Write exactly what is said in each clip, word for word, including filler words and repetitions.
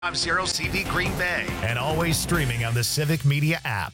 Zero C V Green Bay, and always streaming on the Civic Media app.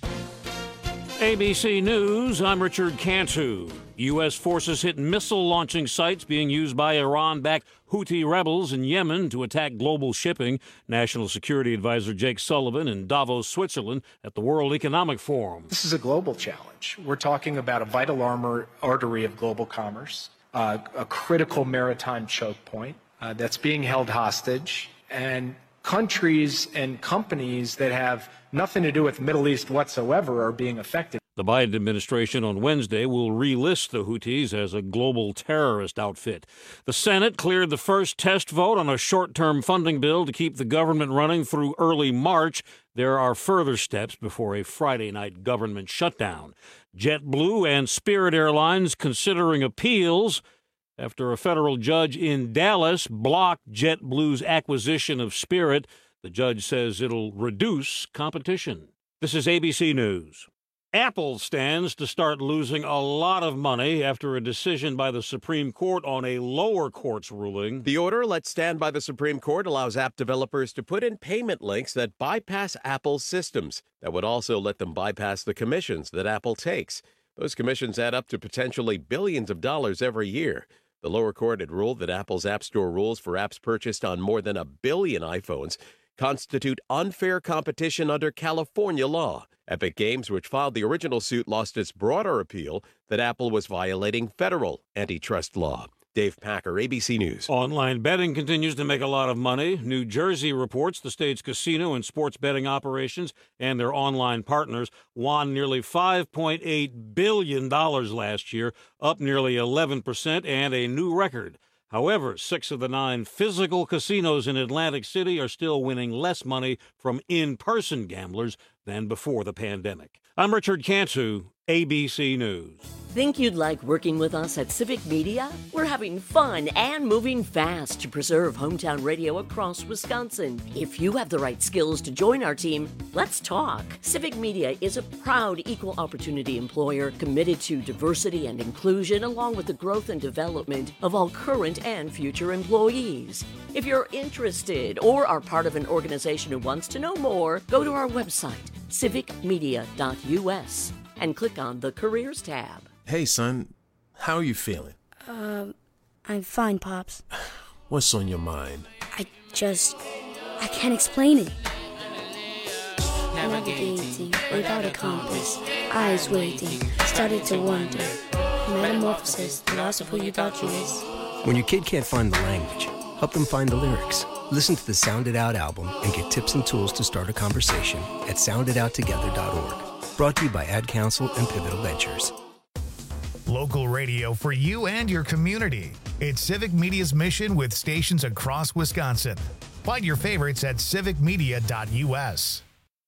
A B C News, I'm Richard Cantu. U S forces hit missile launching sites being used by Iran-backed Houthi rebels in Yemen to attack global shipping. National Security Advisor Jake Sullivan in Davos, Switzerland at the World Economic Forum. This is a global challenge. We're talking about a vital armor, artery of global commerce, uh, a critical maritime choke point uh, that's being held hostage, and countries and companies that have nothing to do with the Middle East whatsoever are being affected. The Biden administration on Wednesday will relist the Houthis as a global terrorist outfit. The Senate cleared the first test vote on a short-term funding bill to keep the government running through early March. There are further steps before a Friday night government shutdown. JetBlue and Spirit Airlines considering appeals after a federal judge in Dallas blocked JetBlue's acquisition of Spirit. The judge says it'll reduce competition. This is A B C News. Apple stands to start losing a lot of money after a decision by the Supreme Court on a lower court's ruling. The order, let stand by the Supreme Court, allows app developers to put in payment links that bypass Apple's systems. That would also let them bypass the commissions that Apple takes. Those commissions add up to potentially billions of dollars every year. The lower court had ruled that Apple's App Store rules for apps purchased on more than a billion iPhones constitute unfair competition under California law. Epic Games, which filed the original suit, lost its broader appeal that Apple was violating federal antitrust law. Dave Packer, A B C News. Online betting continues to make a lot of money. New Jersey reports the state's casino and sports betting operations and their online partners won nearly five point eight billion dollars last year, up nearly eleven percent, and a new record. However, six of the nine physical casinos in Atlantic City are still winning less money from in-person gamblers than before the pandemic. I'm Richard Cantu, A B C News. Think you'd like working with us at Civic Media? We're having fun and moving fast to preserve hometown radio across Wisconsin. If you have the right skills to join our team, let's talk. Civic Media is a proud equal opportunity employer committed to diversity and inclusion, along with the growth and development of all current and future employees. If you're interested or are part of an organization who wants to know more, go to our website, civic media dot u s, and click on the Careers tab. Hey, son, how are you feeling? Um, I'm fine, Pops. What's on your mind? I just... I can't explain it. Navigating without a compass, eyes waiting, started to wonder. Metamorphosis, the loss of who you thought you was. When your kid can't find the language, help them find the lyrics. Listen to the Sound It Out album and get tips and tools to start a conversation at sound it out together dot org. Brought to you by Ad Council and Pivotal Ventures. Local radio for you and your community. It's Civic Media's mission with stations across Wisconsin. Find your favorites at civic media dot u s.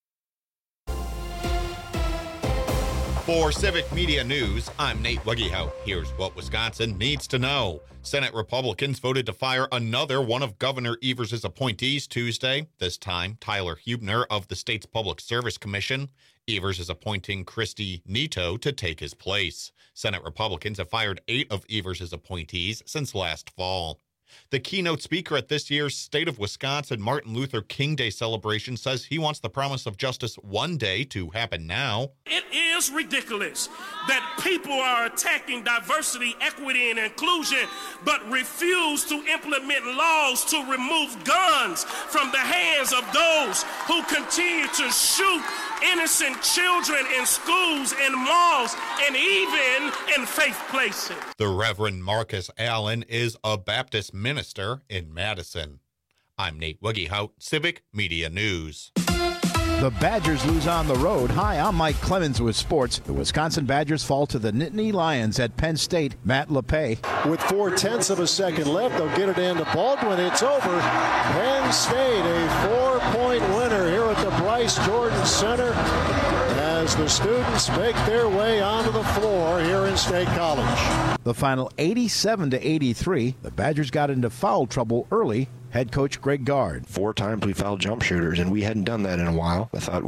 For Civic Media News, I'm Nate Wuggehout. Here's what Wisconsin needs to know. Senate Republicans voted to fire another one of Governor Evers' appointees Tuesday, this time Tyler Huebner of the state's Public Service Commission. Evers is appointing Christy Neto to take his place. Senate Republicans have fired eight of Evers' appointees since last fall. The keynote speaker at this year's State of Wisconsin Martin Luther King Day celebration says he wants the promise of justice one day to happen now. It is ridiculous that people are attacking diversity, equity, and inclusion, but refuse to implement laws to remove guns from the hands of those who continue to shoot innocent children in schools, in malls, and even in faith places. The Reverend Marcus Allen is a Baptist minister in Madison. I'm Nate Wuggehout, Civic Media News. The Badgers lose on the road. Hi, I'm Mike Clemens with sports. The Wisconsin Badgers fall to the Nittany Lions at Penn State. Matt LePay. With four-tenths of a second left, they'll get it into Baldwin. It's over. Penn State, a four-point winner here at the Bryce Jordan Center as the students make their way onto the floor here in State College. The final eighty-seven to eighty-three. The Badgers got into foul trouble early. Head coach Greg Gard. Four times we fouled jump shooters, and we hadn't done that in a while. I thought we had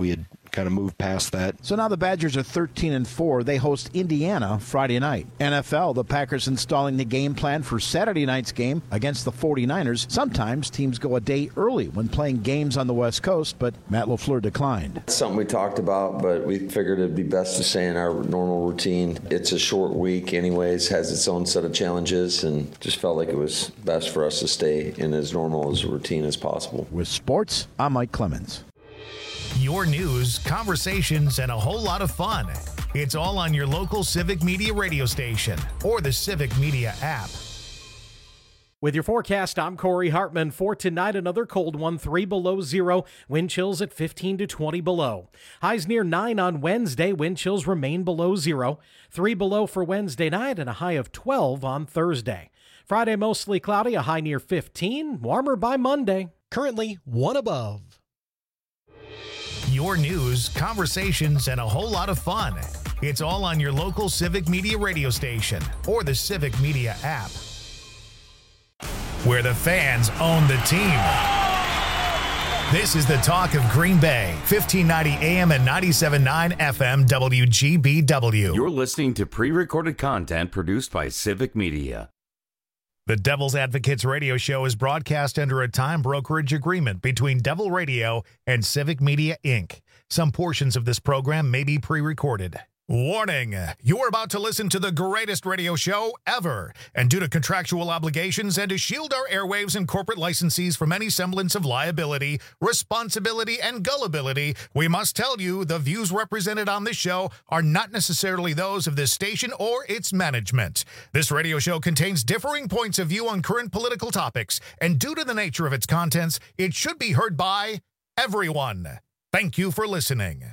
kind of move past that. So now the Badgers are thirteen and four. They host Indiana Friday night. N F L, the Packers installing the game plan for Saturday night's game against the forty-niners. Sometimes teams go a day early when playing games on the West Coast, but Matt LaFleur declined. It's something we talked about, but we figured it'd be best to stay in our normal routine. It's a short week anyways, has its own set of challenges, and just felt like it was best for us to stay in as normal as a routine as possible. With sports, I'm Mike Clemens. Your news, conversations, and a whole lot of fun. It's all on your local Civic Media radio station or the Civic Media app. With your forecast, I'm Corey Hartman. For tonight, another cold one, three below zero. Wind chills at fifteen to twenty below. Highs near nine on Wednesday. Wind chills remain below zero. three below for Wednesday night and a high of twelve on Thursday. Friday, mostly cloudy, a high near fifteen. Warmer by Monday. Currently, one above. Your news, conversations, and a whole lot of fun. It's all on your local Civic Media radio station or the Civic Media app, where the fans own the team. This is the talk of Green Bay, fifteen ninety A M and ninety-seven point nine F M W G B W. You're listening to pre-recorded content produced by Civic Media. The Devil's Advocates radio show is broadcast under a time brokerage agreement between Devil Radio and Civic Media, Incorporated. Some portions of this program may be pre-recorded. Warning, you're about to listen to the greatest radio show ever, and due to contractual obligations and to shield our airwaves and corporate licensees from any semblance of liability, responsibility, and gullibility, we must tell you the views represented on this show are not necessarily those of this station or its management. This radio show contains differing points of view on current political topics, and due to the nature of its contents, it should be heard by everyone. Thank you for listening.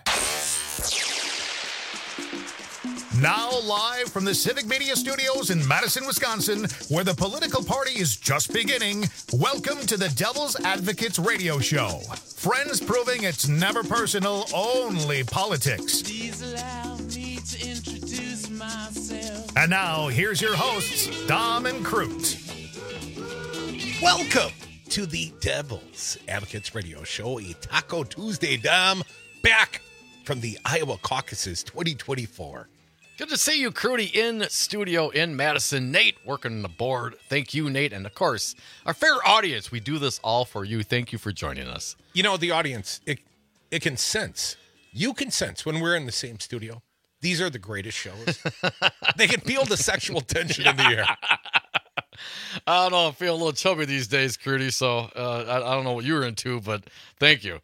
Now live from the Civic Media Studios in Madison, Wisconsin, where the political party is just beginning, welcome to the Devil's Advocates radio show. Friends proving it's never personal, only politics. Please allow me to introduce myself. And now, here's your hosts, Dom and Crute. Welcome to the Devil's Advocates radio show, a Taco Tuesday, Dom, back from the Iowa caucuses twenty twenty-four. Good to see you, Crudy, in studio in Madison. Nate working the board. Thank you, Nate. And, of course, our fair audience. We do this all for you. Thank you for joining us. You know, the audience, it, it can sense. You can sense when we're in the same studio. These are the greatest shows. They can feel the sexual tension in the air. I don't know. I feel a little chubby these days, Crudy, so uh, I, I don't know what you were into, but thank you.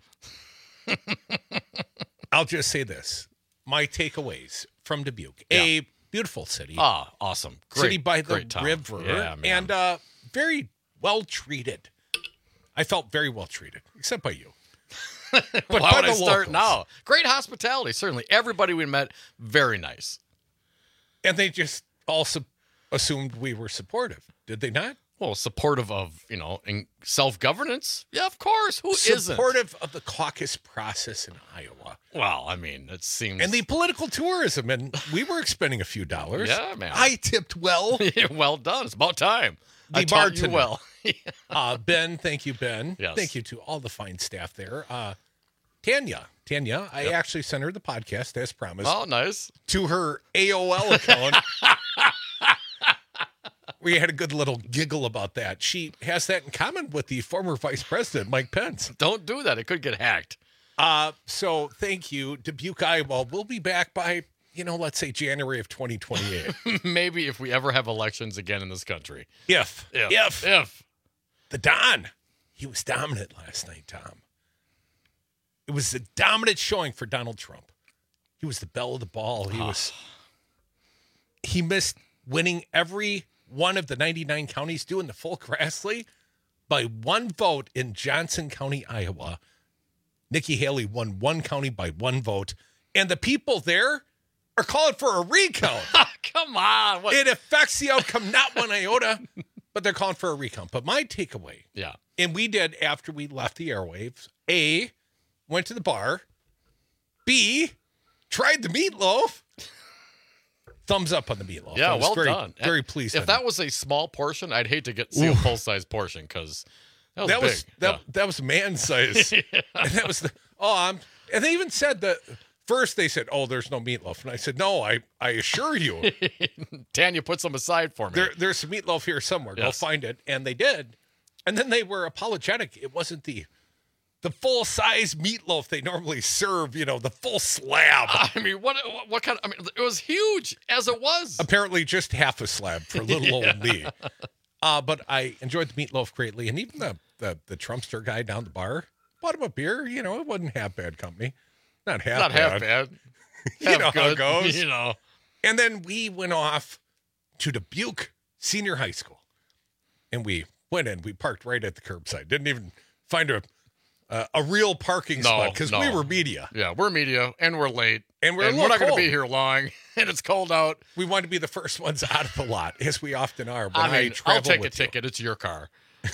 I'll just say this. My takeaways from Dubuque, yeah. A beautiful city. Ah, oh, awesome. Great, city by the town. river. Yeah, and uh, very well treated. I felt very well treated, except by you. But Why by would I start now? Great hospitality, certainly. Everybody we met, very nice. And they just also assumed we were supportive, did they not? Well, supportive of, you know, self-governance? Yeah, of course. Who supportive isn't? Supportive of the caucus process in Iowa. Well, I mean, it seems... And the political tourism, and we were expending a few dollars. Yeah, man. I tipped well. Well done. It's about time. The I bartender. taught you well. uh, Ben, thank you, Ben. Yes. Thank you to all the fine staff there. Uh, Tanya, Tanya, I yep. actually sent her the podcast as promised. Oh, nice. To her A O L account. We had a good little giggle about that. She has that in common with the former Vice President, Mike Pence. Don't do that. It could get hacked. Uh, so thank you, Dubuque, Iowa. We'll be back by, you know, let's say January of twenty twenty-eight. Maybe if we ever have elections again in this country. If. If. If. If. The Don. He was dominant last night, Tom. It was a dominant showing for Donald Trump. He was the belle of the ball. He was. He missed winning every one of the ninety-nine counties doing the full Grassley by one vote in Johnson County, Iowa. Nikki Haley won one county by one vote, and the people there are calling for a recount. Come on. What? It affects the outcome, not one iota, but they're calling for a recount. But my takeaway, yeah, and we did after we left the airwaves, A, went to the bar, B, tried the meatloaf. Thumbs up on the meatloaf. Yeah, well very, done. Very pleased. If that was a small portion, I'd hate to get see a full size portion because that was that big. was that, yeah. that was man size. Yeah. And that was the oh, I'm And they even said that first they said, oh, there's no meatloaf. And I said, no, I, I assure you. Tanya, put some aside for me. There, there's some meatloaf here somewhere. Yes. Go find it. And they did. And then they were apologetic. It wasn't the the full-size meatloaf they normally serve, you know, the full slab. I mean, what what kind of, I mean, it was huge as it was. Apparently just half a slab for little yeah. old me. Uh, but I enjoyed the meatloaf greatly. And even the, the, the Trumpster guy down the bar bought him a beer. You know, it wasn't half bad company. Not half Not bad. half bad. you half know good, how it goes. You know. And then we went off to Dubuque Senior High School. And we went in. We parked right at the curbside. Didn't even find a uh, a real parking no, spot because no. we were media. Yeah, we're media, and we're late. And we're, and we're not going to be here long, and it's cold out. We wanted to be the first ones out of the lot, as we often are. When I mean, I I'll take a you. ticket. It's your car.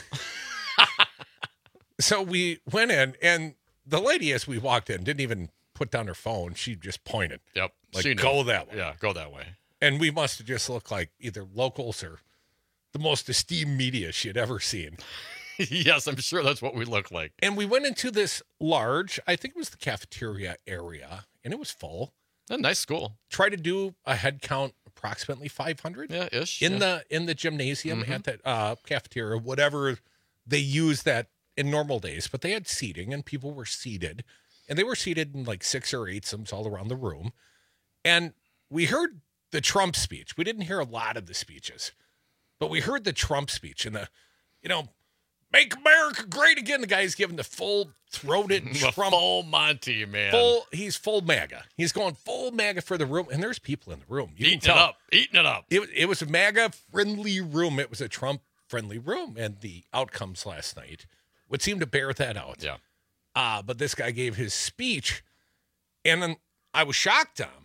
So we went in, and the lady, as we walked in, didn't even put down her phone. She just pointed. Yep. Like, she go knew. that way. Yeah, go that way. And we must have just looked like either locals or the most esteemed media she had ever seen. Yes, I'm sure that's what we look like. And we went into this large, I think it was the cafeteria area, and it was full. A nice school. Try to do a head count approximately five hundred. Yeah, ish. In yeah. the in the gymnasium mm-hmm. at that uh, cafeteria, whatever they use that in normal days. But they had seating, and people were seated. And they were seated in like six or eight sims all around the room. And we heard the Trump speech. We didn't hear a lot of the speeches. But we heard the Trump speech and the, you know, make America great again. The guy's giving the full-throated the Trump. Full Monty, man. Full, he's full MAGA. He's going full MAGA for the room. And there's people in the room. You eating can tell. it up. Eating it up. It, it was a MAGA-friendly room. It was a Trump-friendly room. And the outcomes last night would seem to bear that out. Yeah. Uh, but this guy gave his speech. And then I was shocked, Tom,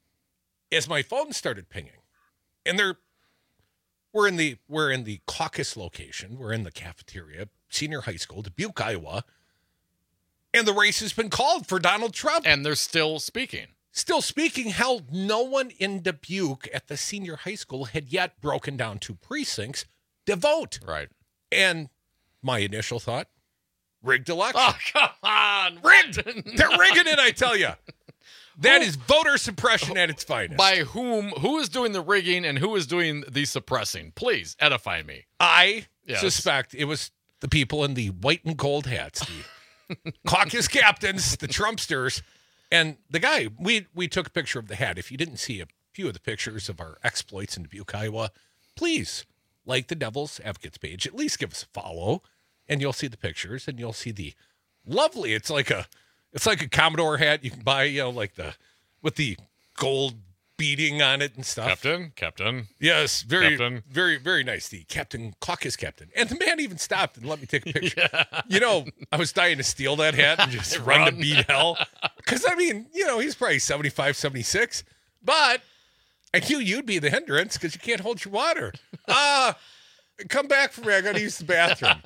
as my phone started pinging. And they're We're in the we're in the caucus location. We're in the cafeteria, senior high school, Dubuque, Iowa. And the race has been called for Donald Trump. And they're still speaking. Still speaking. Hell, no one in Dubuque at the senior high school had yet broken down two precincts to vote. Right. And my initial thought, rigged election. Oh, come on. Rigged. They're rigging it, I tell you. That who, is voter suppression at its finest. By whom? Who is doing the rigging and who is doing the suppressing? Please edify me. I yes. suspect it was the people in the white and gold hats, the caucus captains, the Trumpsters, and the guy. We we took a picture of the hat. If you didn't see a few of the pictures of our exploits in Dubuque, Iowa, please like the Devil's Advocates page. At least give us a follow, and you'll see the pictures, and you'll see the lovely. It's like a. It's like a Commodore hat you can buy, you know, like the with the gold beading on it and stuff. Captain, Captain. Yes, very, Captain. very, very nice. The Captain Caucus Captain. And the man even stopped and let me take a picture. yeah. You know, I was dying to steal that hat and just run. run to beat hell. Because, I mean, you know, he's probably seventy-five, seventy-six. But I knew you'd be the hindrance because you can't hold your water. Ah, uh, come back for me. I got to use the bathroom.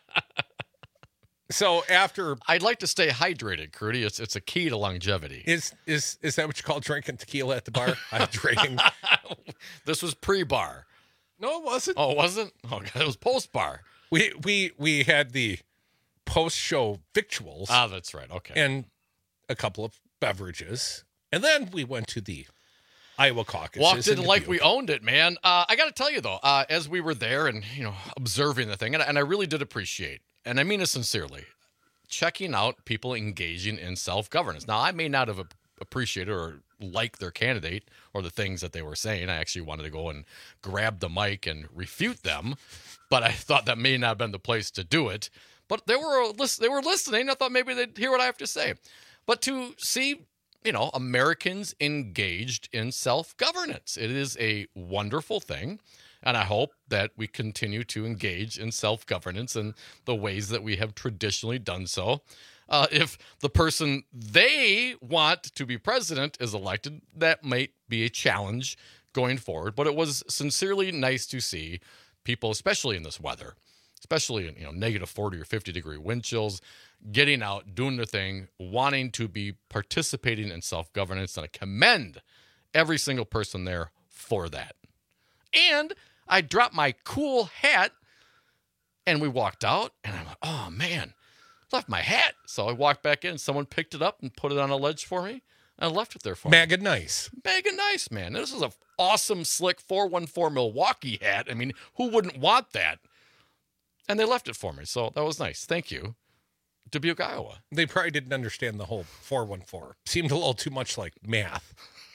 So after, I'd like to stay hydrated, Crudy. It's it's a key to longevity. Is is is that what you call drinking tequila at the bar? Hydrating. This was pre-bar. No, it wasn't. Oh, it wasn't? Oh, God, it was post-bar. We we we had the post-show victuals. Ah, that's right. Okay. And a couple of beverages, and then we went to the Iowa caucus. Walked in like we owned it, man. Uh, I got to tell you though, uh, as we were there and you know observing the thing, and, and I really did appreciate. And I mean it sincerely, checking out people engaging in self-governance. Now, I may not have appreciated or liked their candidate or the things that they were saying. I actually wanted to go and grab the mic and refute them, but I thought that may not have been the place to do it. But they were they were listening. I thought maybe they'd hear what I have to say. But to see, you know, Americans engaged in self-governance, it is a wonderful thing. And I hope that we continue to engage in self-governance in the ways that we have traditionally done so. Uh, if the person they want to be president is elected, that might be a challenge going forward. But it was sincerely nice to see people, especially in this weather, especially in you know negative forty or fifty degree wind chills, getting out, doing their thing, wanting to be participating in self-governance. And I commend every single person there for that. And I dropped my cool hat and we walked out and I'm like, oh man, left my hat. So I walked back in. Someone picked it up and put it on a ledge for me. And I left it there for me. Mega nice. Mega nice, man. This is an awesome, slick four one four Milwaukee hat. I mean, who wouldn't want that? And they left it for me. So that was nice. Thank you. Dubuque, Iowa. They probably didn't understand the whole four one four. Seemed a little too much like math.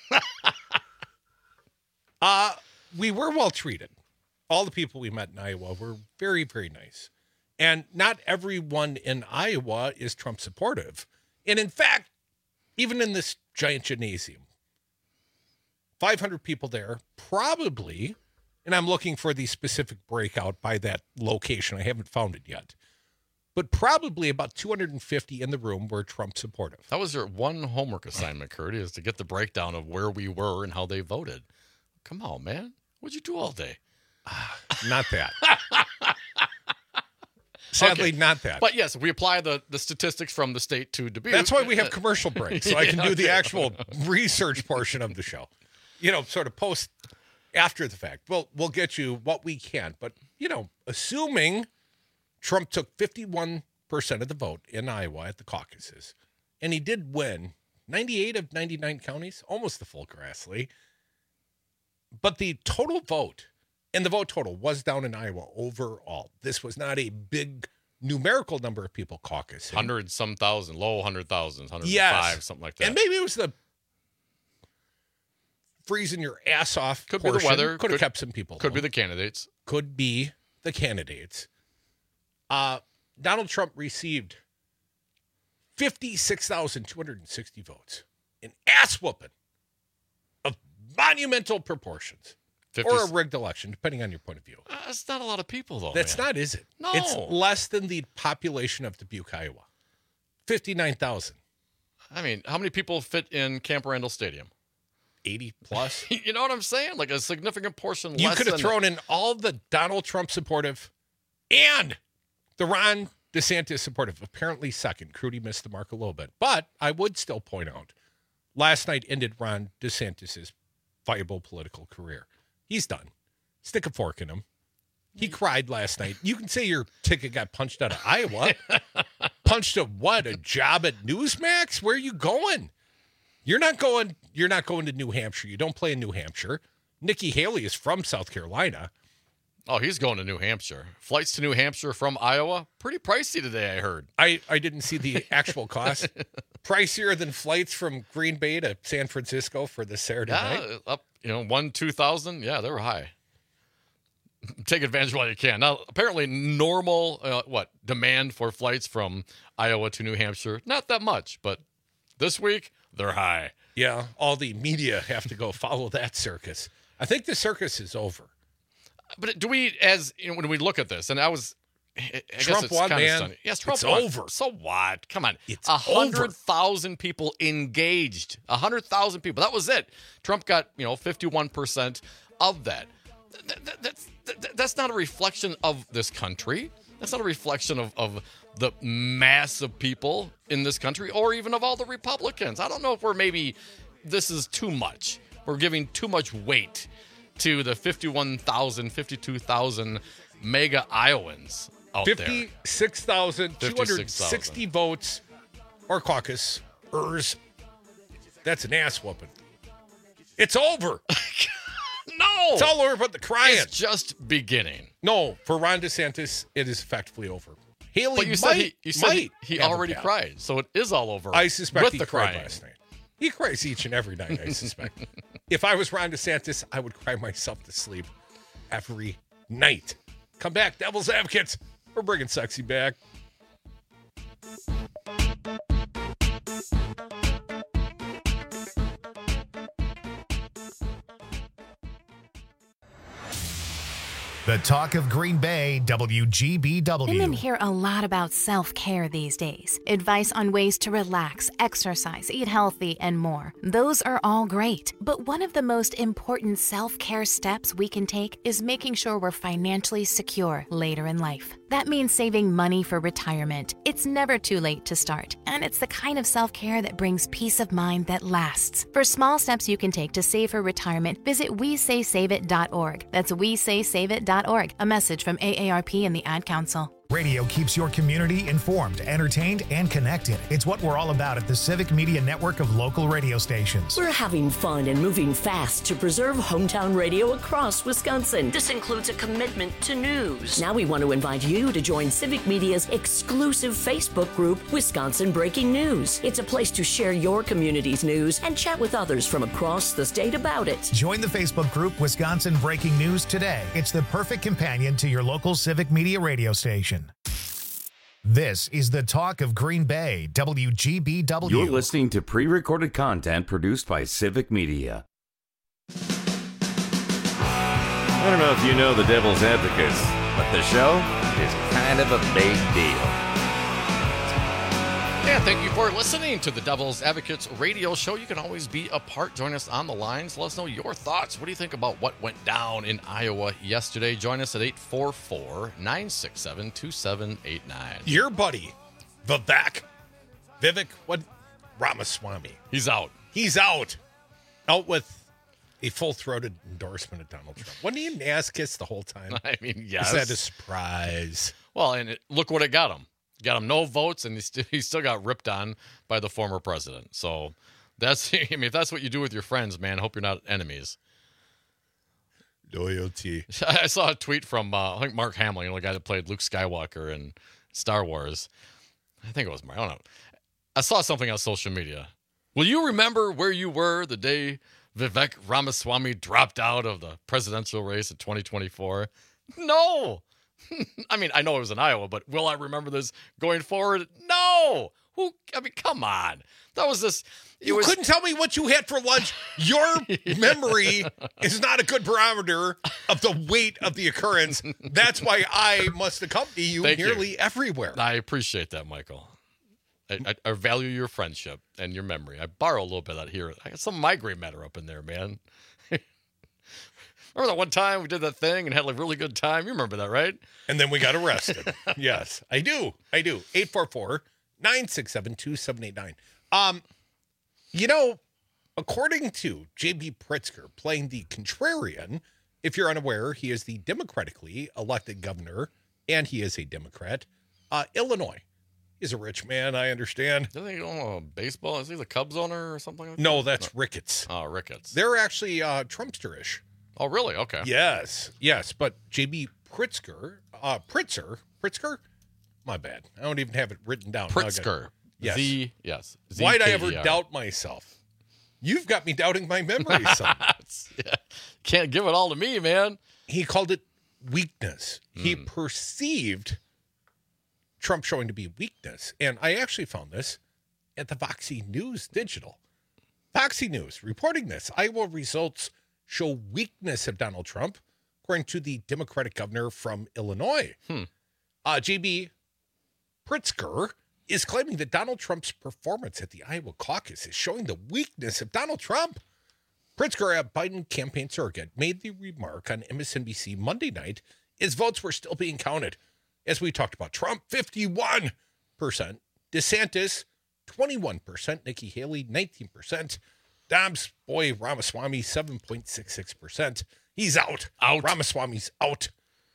uh, we were well treated. All the people we met in Iowa were very, very nice. And not everyone in Iowa is Trump supportive. And in fact, even in this giant gymnasium, five hundred people there, probably, and I'm looking for the specific breakout by that location. I haven't found it yet. But probably about two hundred fifty in the room were Trump supportive. That was your one homework assignment, Kurt, is to get the breakdown of where we were and how they voted. Come on, man. What'd you do all day? Not that. Sadly, okay. Not that. But yes, we apply the, the statistics from the state to Dubuque. That's why we have commercial breaks, so I can Yeah, do the okay. actual research portion of the show. You know, sort of post after the fact. We'll, we'll get you what we can. But, you know, assuming Trump took fifty-one percent of the vote in Iowa at the caucuses, and he did win ninety-eight of ninety-nine counties, almost the full Grassley. But the total vote, and the vote total was down in Iowa overall. This was not a big numerical number of people caucusing. Hundred some thousand, low hundred thousands, hundred five, Yes. something like that. And maybe it was the freezing your ass off. Could portion. be the weather. Could have Could- kept some people. Could home. be the candidates. Could be the candidates. Uh, Donald Trump received fifty-six thousand two hundred sixty votes. An ass whooping of monumental proportions. fifty Or a rigged election, depending on your point of view. Uh, that's not a lot of people, though. That's man. not, is it? No. It's less than the population of Dubuque, Iowa. fifty-nine thousand. I mean, how many people fit in Camp Randall Stadium? eighty plus. You know what I'm saying? Like a significant portion You less could have than thrown in all the Donald Trump supportive and the Ron DeSantis supportive. Apparently second. Crudy missed the mark a little bit. But I would still point out, last night ended Ron DeSantis' viable political career. He's done. Stick a fork in him. He cried last night. You can say your ticket got punched out of Iowa. Punched a what? A job at Newsmax? Where are you going? You're not going. You're not going to New Hampshire. You don't play in New Hampshire. Nikki Haley is from South Carolina. Oh, he's going to New Hampshire. Flights to New Hampshire from Iowa, pretty pricey today, I heard. I, I didn't see the actual cost. Pricier than flights from Green Bay to San Francisco for the Saturday Yeah, night. up, you know, one, two thousand. Yeah, they were high. Take advantage while you can. Now, apparently, normal, uh, what, demand for flights from Iowa to New Hampshire, not that much, but this week, they're high. Yeah, all the media have to go follow that circus. I think the circus is over. But do we, as you know, when we look at this, and I was, I guess Trump it's won, kind of man. stunning. Yes, Trump It's won. over. So what? Come on, It's a hundred over. thousand people engaged. A hundred thousand people. That was it. Trump got you know fifty-one percent of that. Th- th- That's th- that's not a reflection of this country. That's not a reflection of of the mass of people in this country, or even of all the Republicans. I don't know if we're maybe this is too much. We're giving too much weight to the fifty-one thousand, fifty-two thousand mega Iowans out there. fifty-six thousand two hundred sixty votes or caucus. Ers. That's an ass whooping. It's over. No. It's all over but the crying. It's just beginning. No, for Ron DeSantis, it is effectively over. Haley But you might, said he, you said might he, he have a already path. cried, so it is all over. I suspect with he the cried crying. last night. He cries each and every night, I suspect. If I was Ron DeSantis, I would cry myself to sleep every night. Come back, Devil's Advocates. We're bringing sexy back. The talk of Green Bay, W G B W. Women hear a lot about self-care these days. Advice on ways to relax, exercise, eat healthy, and more. Those are all great. But one of the most important self-care steps we can take is making sure we're financially secure later in life. That means saving money for retirement. It's never too late to start, and it's the kind of self-care that brings peace of mind that lasts. For small steps you can take to save for retirement, visit we say save it dot org. That's we say save it dot org. A message from A A R P and the Ad Council. Radio keeps your community informed, entertained, and connected. It's what we're all about at the Civic Media Network of local radio stations. We're having fun and moving fast to preserve hometown radio across Wisconsin. This includes a commitment to news. Now we want to invite you to join Civic Media's exclusive Facebook group, Wisconsin Breaking News. It's a place to share your community's news and chat with others from across the state about it. Join the Facebook group Wisconsin Breaking News today. It's the perfect companion to your local Civic Media radio station. This is the talk of Green Bay, W G B W. You're listening to pre-recorded content produced by Civic Media. I don't know if you know the Devil's Advocates, but the show is kind of a big deal. Yeah, thank you for listening to the Devil's Advocates radio show. You can always be a part. Join us on the lines. Let us know your thoughts. What do you think about what went down in Iowa yesterday? Join us at eight four four, nine six seven, two seven eight nine. Your buddy, Vivek, Vivek, what? Ramaswamy. He's out. He's out. Out with a full-throated endorsement of Donald Trump. Wasn't he an ass kiss the whole time? I mean, yes. Is that a surprise? Well, and it, look what it got him. Got him no votes, and he, st- he still got ripped on by the former president. So that's, I mean, if that's what you do with your friends, man, I hope you're not enemies. Loyalty. I saw a tweet from, uh, I think, Mark Hamill, you know, the guy that played Luke Skywalker in Star Wars. I think it was Mark. I don't know. I saw something on social media. Will you remember where you were the day Vivek Ramaswamy dropped out of the presidential race in twenty twenty-four? No. I mean, I know it was in Iowa, but will I remember this going forward? No. Who? I mean, come on. That was this. You was, couldn't tell me what you had for lunch. Your memory is not a good barometer of the weight of the occurrence. That's why I must accompany you Thank nearly you. everywhere. I appreciate that, Michael. I, I, I value your friendship and your memory. I borrow a little bit of that here. I got some migraine matter up in there, man. Remember that one time we did that thing and had a really good time? You remember that, right? And then we got arrested. Yes, I do. I do. eight four four, nine six seven, two seven eight nine. Um, you know, according to J B Pritzker, playing the contrarian, if you're unaware, he is the democratically elected governor, and he is a Democrat. Uh, Illinois. He's a rich man, I understand. Doesn't he own a baseball? Is he the Cubs owner or something like no, that? that's no, that's Ricketts. Oh, Ricketts. They're actually uh, Trumpster-ish. Oh, really? Okay. Yes, yes. But J B Pritzker, uh, Pritzker, Pritzker? My bad. I don't even have it written down. Pritzker. Yes. Z, yes. Z Why'd I ever doubt myself? You've got me doubting my memory, son. Yeah. Can't give it all to me, man. He called it weakness. Mm. He Hmm. perceived Trump showing to be weakness. And I actually found this at the Voxy News Digital. Voxy News reporting this. Iowa results show weakness of Donald Trump, according to the Democratic governor from Illinois. Hmm. Uh, J B Pritzker is claiming that Donald Trump's performance at the Iowa caucus is showing the weakness of Donald Trump. Pritzker, a Biden campaign surrogate, made the remark on M S N B C Monday night as votes were still being counted. As we talked about, Trump, fifty-one percent. DeSantis, twenty-one percent. Nikki Haley, nineteen percent. Dobbs, boy, Ramaswamy, seven point six six percent. He's out. Out. Ramaswamy's out.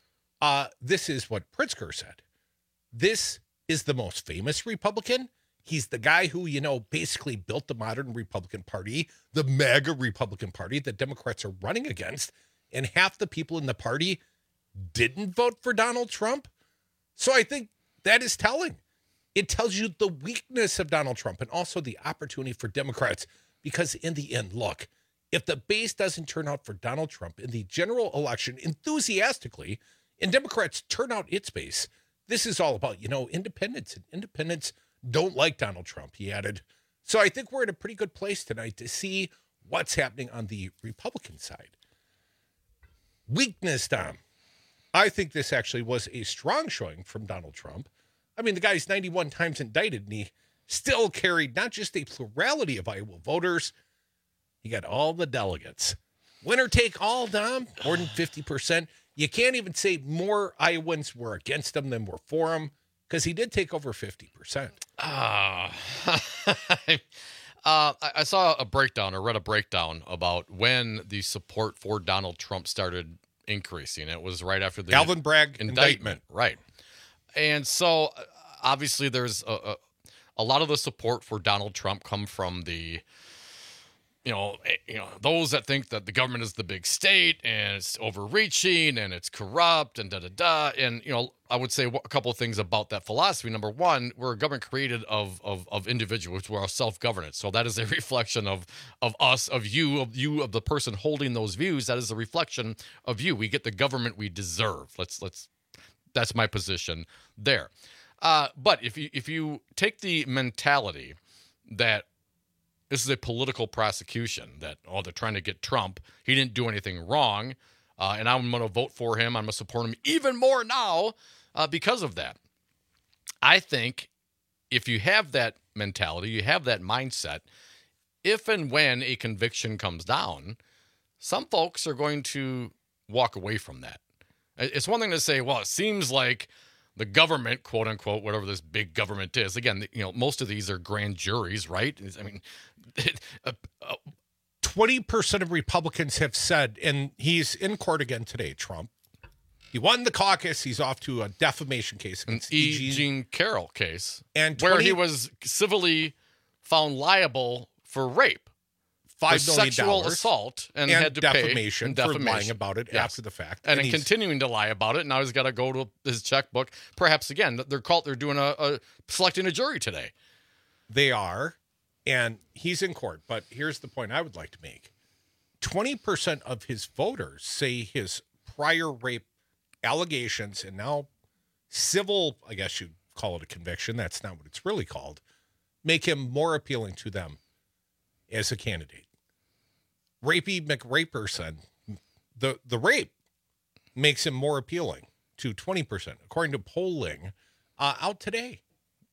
Uh, this is what Pritzker said. This is the most famous Republican. He's the guy who, you know, basically built the modern Republican Party, the MAGA Republican Party that Democrats are running against. And half the people in the party didn't vote for Donald Trump. So I think that is telling. It tells you the weakness of Donald Trump and also the opportunity for Democrats. Because in the end, look, if the base doesn't turn out for Donald Trump in the general election enthusiastically, and Democrats turn out its base, this is all about, you know, independents. And independents don't like Donald Trump, he added. So I think we're in a pretty good place tonight to see what's happening on the Republican side. Weakness, Dom. I think this actually was a strong showing from Donald Trump. I mean, the guy's ninety-one times indicted, and he still carried not just a plurality of Iowa voters, he got all the delegates. Winner take all, Dom, more than fifty percent. You can't even say more Iowans were against him than were for him, because he did take over fifty percent. Ah. Uh, uh, I, I saw a breakdown or read a breakdown about when the support for Donald Trump started increasing. It was right after the Alvin Bragg indictment. indictment. Right. And so, obviously, there's a, a, a lot of the support for Donald Trump come from the, you know, you know, those that think that the government is the big state and it's overreaching and it's corrupt and da da da. And you know, I would say a couple of things about that philosophy. Number one, we're a government created of of, of individuals. We're self-governance, so that is a reflection of of us, of you, of you, of the person holding those views. That is a reflection of you. We get the government we deserve. Let's let's. That's my position there. Uh, but if you if you take the mentality that this is a political prosecution, that, oh, they're trying to get Trump. He didn't do anything wrong, uh, and I'm going to vote for him. I'm going to support him even more now uh, because of that. I think if you have that mentality, you have that mindset, if and when a conviction comes down, some folks are going to walk away from that. It's one thing to say, well, it seems like the government, quote unquote, whatever this big government is. Again, you know, most of these are grand juries, right? I mean, twenty percent of Republicans have said, and he's in court again today, Trump. He won the caucus. He's off to a defamation case against E. Jean, Jean Carroll case, and twenty, where he was civilly found liable for rape, five for million sexual assault, and, and had to defamation, pay and defamation for lying about it yes. after the fact, and, and then continuing to lie about it. Now he's got to go to his checkbook. Perhaps again, they're called. They're doing a, a selecting a jury today. They are, and he's in court. But here's the point I would like to make: twenty percent of his voters say his prior rape allegations and now civil, I guess you'd call it a conviction. That's not what it's really called. Make him more appealing to them as a candidate. Rapey McRaperson, the, the rape makes him more appealing to twenty percent, according to polling uh, out today.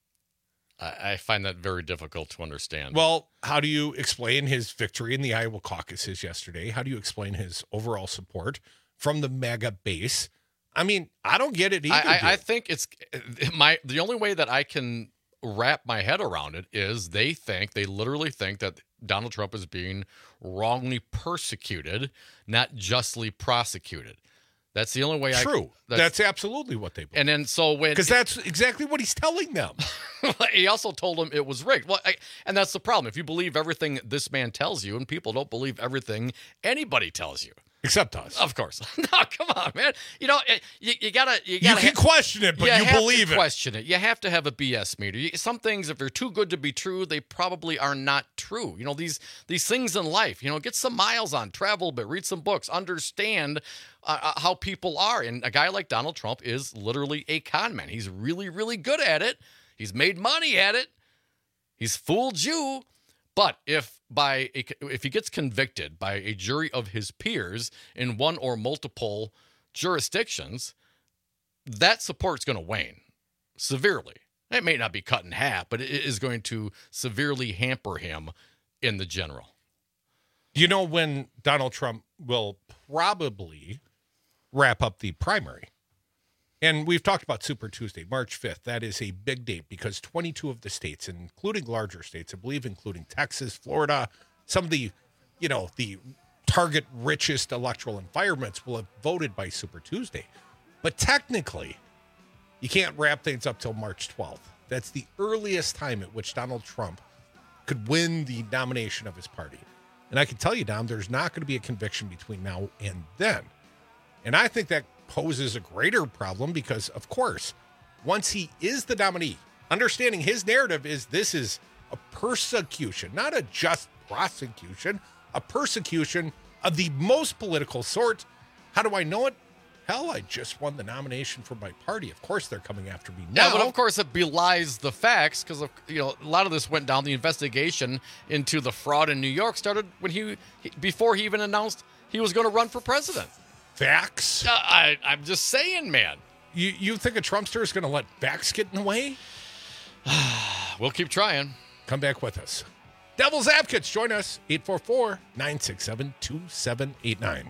I, I find that very difficult to understand. Well, how do you explain his victory in the Iowa caucuses yesterday? How do you explain his overall support from the MAGA base? I mean, I don't get it either. I, I, I think it's my the only way that I can wrap my head around it is they think, they literally think that Donald Trump is being wrongly persecuted, not justly prosecuted. That's the only way I... True. That's, that's absolutely what they believe. And then so when... Because that's exactly what he's telling them. He also told them it was rigged. Well, I, and that's the problem. If you believe everything this man tells you, and people don't believe everything anybody tells you. Except us. Of course. No, come on, man. You know, you, you gotta... You, gotta you can ha- question it, but you, you have believe to it. question it. You have to have a B S meter. You, some things, if they're too good to be true, they probably are not true. You know, these these things in life, you know, get some miles on, travel a bit, read some books, understand uh, how people are. And a guy like Donald Trump is literally a con man. He's really, really good at it. He's made money at it. He's fooled you. But if by a, if he gets convicted by a jury of his peers in one or multiple jurisdictions, that support's going to wane severely. It may not be cut in half, but it is going to severely hamper him in the general. You know when Donald Trump will probably wrap up the primary? And we've talked about Super Tuesday, March fifth. That is a big date because twenty-two of the states, including larger states, I believe including Texas, Florida, some of the, you know, the target richest electoral environments will have voted by Super Tuesday. But technically, you can't wrap things up till March twelfth. That's the earliest time at which Donald Trump could win the nomination of his party. And I can tell you, Dom, there's not going to be a conviction between now and then. And I think that poses a greater problem because, of course, once he is the nominee, understanding his narrative is this is a persecution, not a just prosecution, a persecution of the most political sort. How do I know it? Hell, I just won the nomination for my party. Of course they're coming after me now. Yeah, but of course it belies the facts because, you know, a lot of this went down. The investigation into the fraud in New York started when he, he before he even announced he was going to run for president. Facts? Uh, I, I'm just saying, man. You you think a Trumpster is going to let facts get in the way? We'll keep trying. Come back with us. Devil's Advocates, join us. eight four four, nine six seven, two seven eight nine.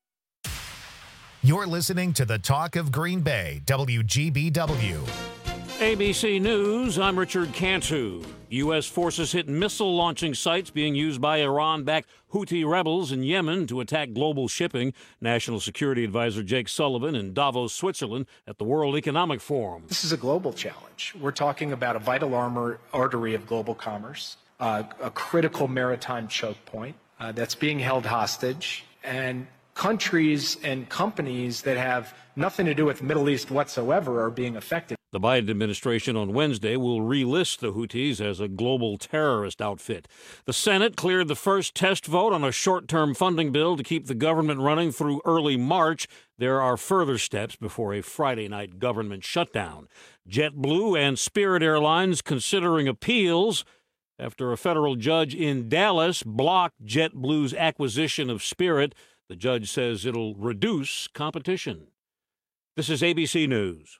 You're listening to the Talk of Green Bay, W G B W. A B C News, I'm Richard Cantu. U S forces hit missile launching sites being used by Iran-backed Houthi rebels in Yemen to attack global shipping. National Security Advisor Jake Sullivan in Davos, Switzerland at the World Economic Forum. This is a global challenge. We're talking about a vital armor, artery of global commerce, uh, a critical maritime choke point uh, that's being held hostage, and countries and companies that have nothing to do with the Middle East whatsoever are being affected. The Biden administration on Wednesday will relist the Houthis as a global terrorist outfit. The Senate cleared the first test vote on a short-term funding bill to keep the government running through early March. There are further steps before a Friday night government shutdown. JetBlue and Spirit Airlines considering appeals after a federal judge in Dallas blocked JetBlue's acquisition of Spirit. The judge says it'll reduce competition. This is A B C News.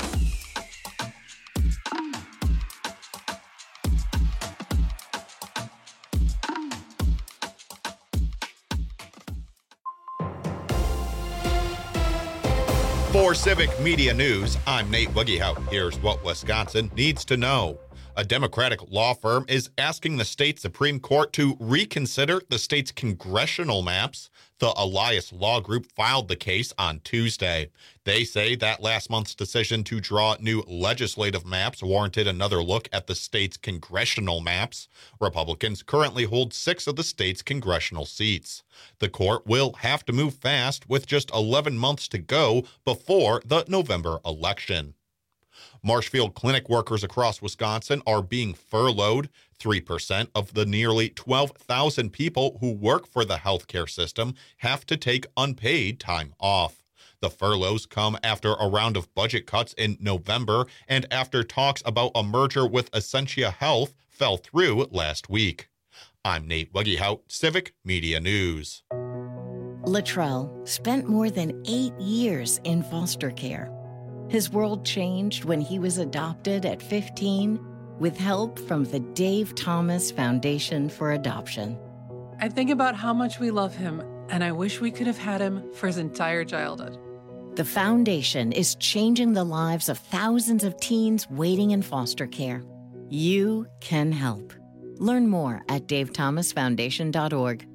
For Civic Media News, I'm Nate Wiggyhout. Here's what Wisconsin needs to know. A Democratic law firm is asking the state Supreme Court to reconsider the state's congressional maps. The Elias Law Group filed the case on Tuesday. They say that last month's decision to draw new legislative maps warranted another look at the state's congressional maps. Republicans currently hold six of the state's congressional seats. The court will have to move fast with just eleven months to go before the November election. Marshfield Clinic workers across Wisconsin are being furloughed. three percent of the nearly twelve thousand people who work for the healthcare system have to take unpaid time off. The furloughs come after a round of budget cuts in November and after talks about a merger with Essentia Health fell through last week. I'm Nate Wiggyhout, Civic Media News. Latrell spent more than eight years in foster care. His world changed when he was adopted at fifteen with help from the Dave Thomas Foundation for Adoption. I think about how much we love him, and I wish we could have had him for his entire childhood. The foundation is changing the lives of thousands of teens waiting in foster care. You can help. Learn more at dave thomas foundation dot org.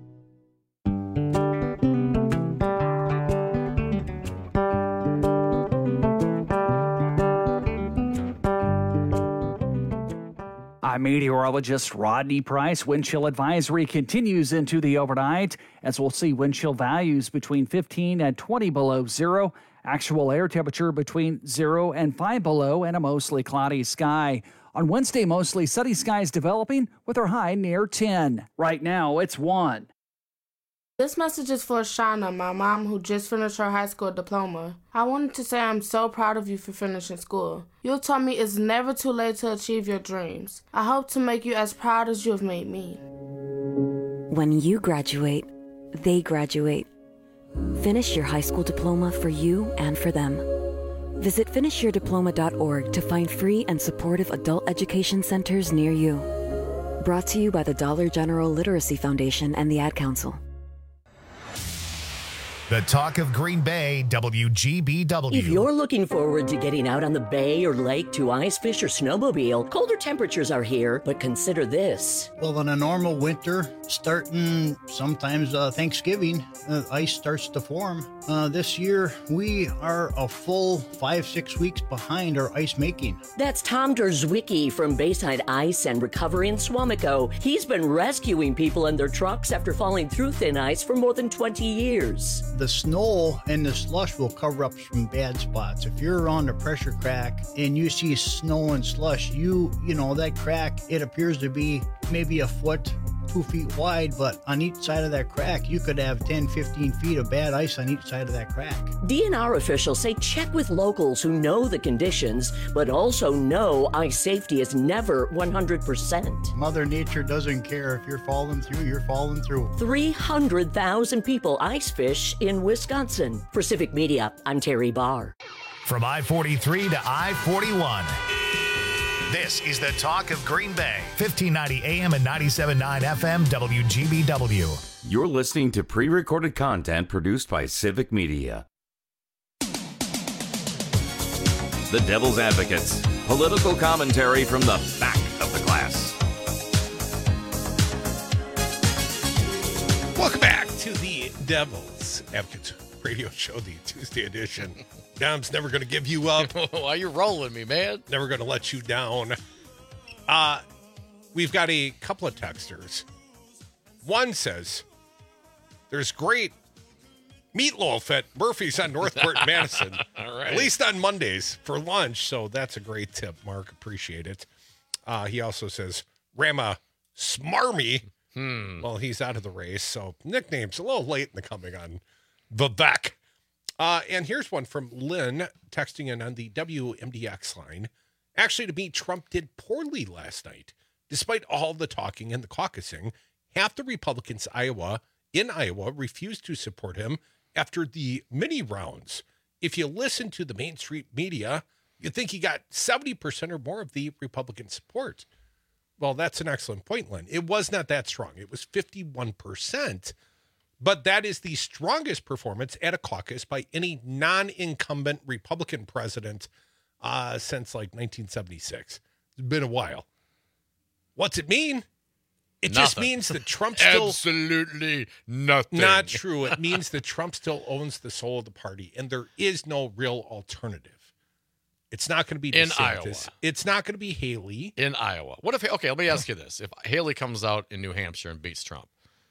I'm meteorologist Rodney Price. Wind chill advisory continues into the overnight as we'll see wind chill values between fifteen and twenty below zero. Actual air temperature between zero and five below and a mostly cloudy sky. On Wednesday, mostly sunny skies developing with our high near ten. Right now, it's one. This message is for Shauna, my mom who just finished her high school diploma. I wanted to say I'm so proud of you for finishing school. You taught me it's never too late to achieve your dreams. I hope to make you as proud as you have made me. When you graduate, they graduate. Finish your high school diploma for you and for them. Visit finish your diploma dot org to find free and supportive adult education centers near you. Brought to you by the Dollar General Literacy Foundation and the Ad Council. The talk of Green Bay, W G B W. If you're looking forward to getting out on the bay or lake to ice fish or snowmobile, colder temperatures are here, but consider this. Well, in a normal winter, starting sometimes uh, Thanksgiving, uh, ice starts to form. Uh, this year, we are a full five, six weeks behind our ice making. That's Tom Derzwicki from Bayside Ice and Recovery in Swamico. He's been rescuing people in their trucks after falling through thin ice for more than twenty years. The snow and the slush will cover up some bad spots. If you're on the pressure crack and you see snow and slush, you, you know, that crack, it appears to be maybe a foot, two feet wide, but on each side of that crack, you could have ten, fifteen feet of bad ice on each side of that crack. D N R officials say check with locals who know the conditions, but also know ice safety is never one hundred percent. Mother Nature doesn't care. If you're falling through, you're falling through. three hundred thousand people ice fish in Wisconsin. For Civic Media, I'm Terry Barr. From I forty-three to I forty-one. This is the talk of Green Bay, fifteen ninety A M and ninety-seven point nine F M, W G B W. You're listening to pre-recorded content produced by Civic Media. The Devil's Advocates. Political commentary from the back of the class. Welcome back to the Devil's Advocates Radio Show, the Tuesday edition. Dom's never going to give you up. Why you rolling me, man? Never going to let you down. Uh, we've got a couple of texters. One says, there's great meatloaf at Murphy's on Northport, Madison. All right. At least on Mondays for lunch. So that's a great tip, Mark. Appreciate it. Uh, he also says, Rama Smarmy. Hmm. Well, he's out of the race. So nicknames a little late in the coming on Vivek. Uh, and here's one from Lynn texting in on the W M D X line. Actually, to me, Trump did poorly last night. Despite all the talking and the caucusing, half the Republicans Iowa in Iowa refused to support him after the mini rounds. If you listen to the mainstream media, you'd think he got seventy percent or more of the Republican support. Well, that's an excellent point, Lynn. It was not that strong. It was fifty-one percent. But that is the strongest performance at a caucus by any non-incumbent Republican president uh, since like nineteen seventy-six. It's been a while. What's it mean? It Nothing. just means that Trump still... Absolutely nothing. Not true. It means that Trump still owns the soul of the party, and there is no real alternative. It's not going to be In DeSantis. Iowa. It's not going to be Haley. In Iowa. What if, okay, let me ask you this. If Haley comes out in New Hampshire and beats Trump?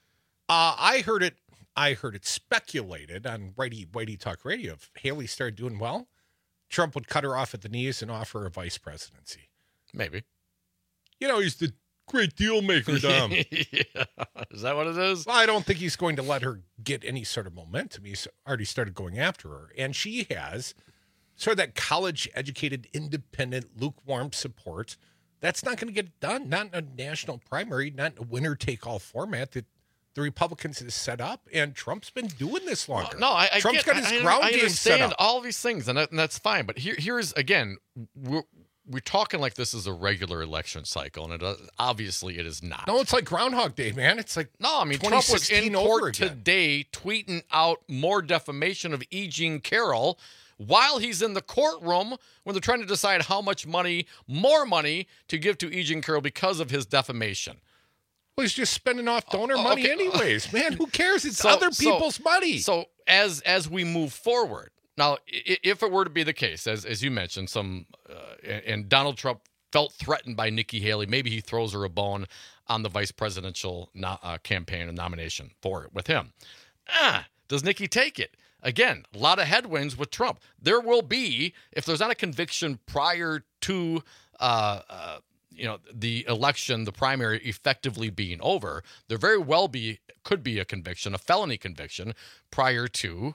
Uh, I heard it I heard it speculated on Whitey, Whitey Talk Radio. If Haley started doing well, Trump would cut her off at the knees and offer a vice presidency. Maybe. You know, he's the great deal maker, Dom. Yeah. Is that what it is? Well, I don't think he's going to let her get any sort of momentum. He's already started going after her. And she has sort of that college-educated, independent, lukewarm support. That's not going to get done. Not in a national primary, not in a winner-take-all format that the Republicans has set up, and Trump's been doing this longer. No, I, I Trump's get, got his I, ground I game set understand up. all these things, and, that, and that's fine. But here, here's again, we're we're talking like this is a regular election cycle, and it uh, obviously it is not. No, it's like Groundhog Day, man. It's like no, I mean Trump was in over court again. today tweeting out more defamation of E. Jean Carroll while he's in the courtroom when they're trying to decide how much money, more money, to give to E. Jean Carroll because of his defamation. Well, he's just spending off donor Oh, money okay. anyways. Man, who cares? It's So- other so- people's money. So as as we move forward, now, i- if it were to be the case, as as you mentioned, some uh, and, and Donald Trump felt threatened by Nikki Haley, maybe he throws her a bone on the vice presidential no, uh, campaign and nomination for it with him. Ah, does Nikki take it? Again, a lot of headwinds with Trump. There will be, if there's not a conviction prior to uh, uh, you know, the election, the primary effectively being over, there very well be could be a conviction, a felony conviction, prior to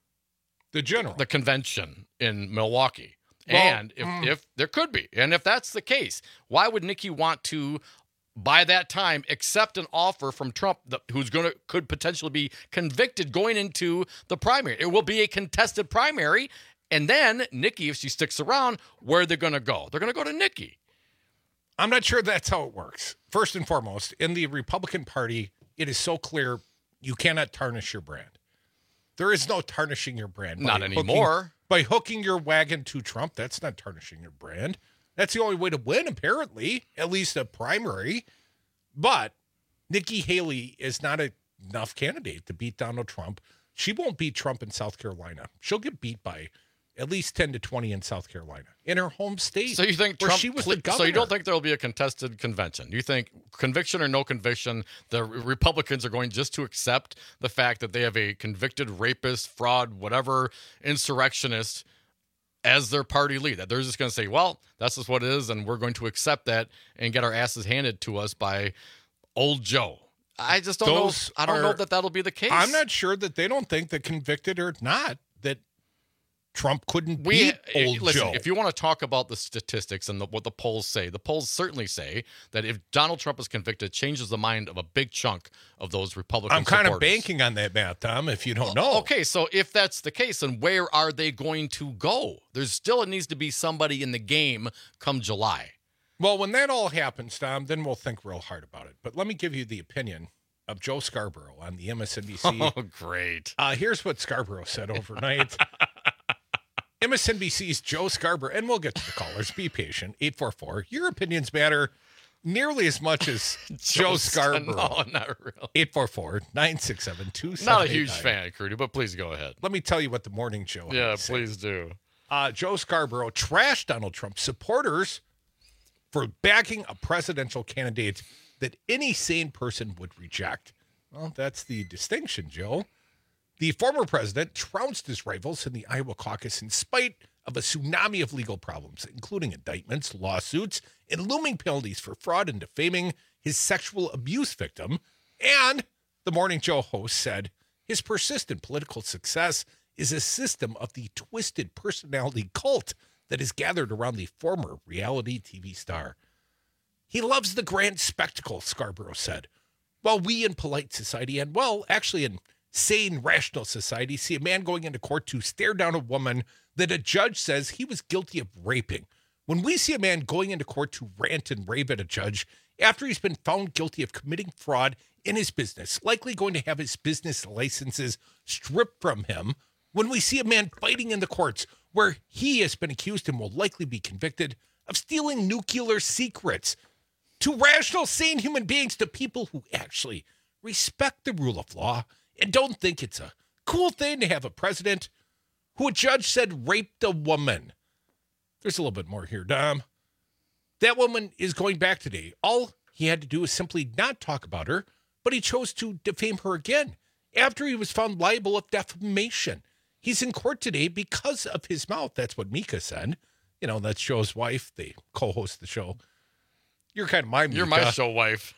the general, the convention in Milwaukee. Well, and if, mm. if there could be, and if that's the case, why would Nikki want to, by that time, accept an offer from Trump that, who's going to could potentially be convicted going into the primary? It will be a contested primary, and then Nikki, if she sticks around, where are they going to go? They're going to go to Nikki. I'm not sure that's how it works. First and foremost, in the Republican Party, it is so clear you cannot tarnish your brand. There is no tarnishing your brand. Not By anymore. Hooking, by hooking your wagon to Trump, that's not tarnishing your brand. That's the only way to win, apparently, at least a primary. But Nikki Haley is not a, enough candidate to beat Donald Trump. She won't beat Trump in South Carolina. She'll get beat by at least ten to twenty in South Carolina, in her home state. So you think where Trump? she was cle- the governor. So you don't think there will be a contested convention? You think conviction or no conviction, the Republicans are going just to accept the fact that they have a convicted rapist, fraud, whatever insurrectionist as their party lead? That they're just going to say, "Well, that's just what it is, and we're going to accept that and get our asses handed to us by old Joe." I just don't Those know. I don't know are- that that'll be the case. I'm not sure that they don't think that convicted or not, that Trump couldn't We beat old listen. Joe. If you want to talk about the statistics and the, what the polls say, the polls certainly say that if Donald Trump is convicted, it changes the mind of a big chunk of those Republican I'm kind of supporters. banking on that, Matt, Tom, if you don't know. Okay, so if that's the case, then where are they going to go? There's still needs to be somebody in the game come July. Well, when that all happens, Tom, then we'll think real hard about it. But let me give you the opinion of Joe Scarborough on the M S N B C. Oh, great. Uh, here's what Scarborough said overnight. M S N B C's Joe Scarborough, and we'll get to the callers. Be patient. eight four four. Your opinions matter nearly as much as Joe Scarborough. No, not really. eight four four, nine six seven, two seven eight nine. Not a huge fan, Crudy, but please go ahead. Let me tell you what the morning show had Yeah, to say. please do. Uh, Joe Scarborough trashed Donald Trump's supporters for backing a presidential candidate that any sane person would reject. Well, that's the distinction, Joe. The former president trounced his rivals in the Iowa caucus in spite of a tsunami of legal problems, including indictments, lawsuits, and looming penalties for fraud and defaming his sexual abuse victim. And the Morning Joe host said his persistent political success is a system of the twisted personality cult that is gathered around the former reality T V star. He loves the grand spectacle, Scarborough said. While we in polite society, and well, actually in sane, rational society, see a man going into court to stare down a woman that a judge says he was guilty of raping. When we see a man going into court to rant and rave at a judge after he's been found guilty of committing fraud in his business, likely going to have his business licenses stripped from him, when we see a man fighting in the courts where he has been accused and will likely be convicted of stealing nuclear secrets, to rational, sane human beings, to people who actually respect the rule of law and don't think it's a cool thing to have a president who a judge said raped a woman. There's a little bit more here, Dom. That woman is going back today. All he had to do was simply not talk about her, but he chose to defame her again after he was found liable of defamation. He's in court today because of his mouth. That's what Mika said. You know, that's Joe's wife. They co-host the show. You're kind of my Mika. You're my show wife.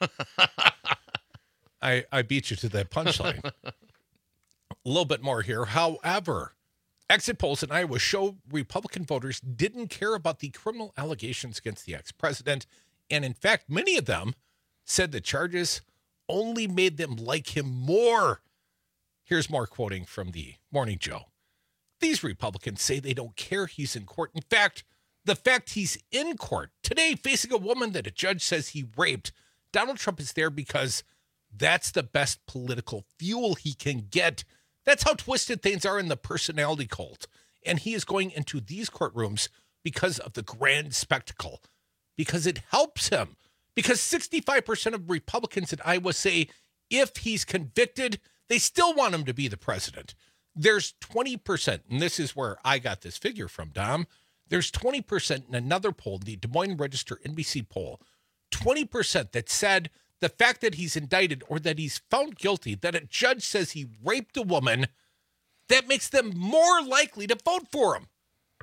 I, I beat you to that punchline. A little bit more here. However, exit polls in Iowa show Republican voters didn't care about the criminal allegations against the ex-president. And in fact, many of them said the charges only made them like him more. Here's more quoting from the Morning Joe. These Republicans say they don't care he's in court. In fact, the fact he's in court today facing a woman that a judge says he raped, Donald Trump is there because that's the best political fuel he can get. That's how twisted things are in the personality cult. And he is going into these courtrooms because of the grand spectacle, because it helps him. Because sixty-five percent of Republicans in Iowa say if he's convicted, they still want him to be the president. There's twenty percent, and this is where I got this figure from, Dom. There's twenty percent in another poll, the Des Moines Register N B C poll, twenty percent that said the fact that he's indicted or that he's found guilty, that a judge says he raped a woman, that makes them more likely to vote for him.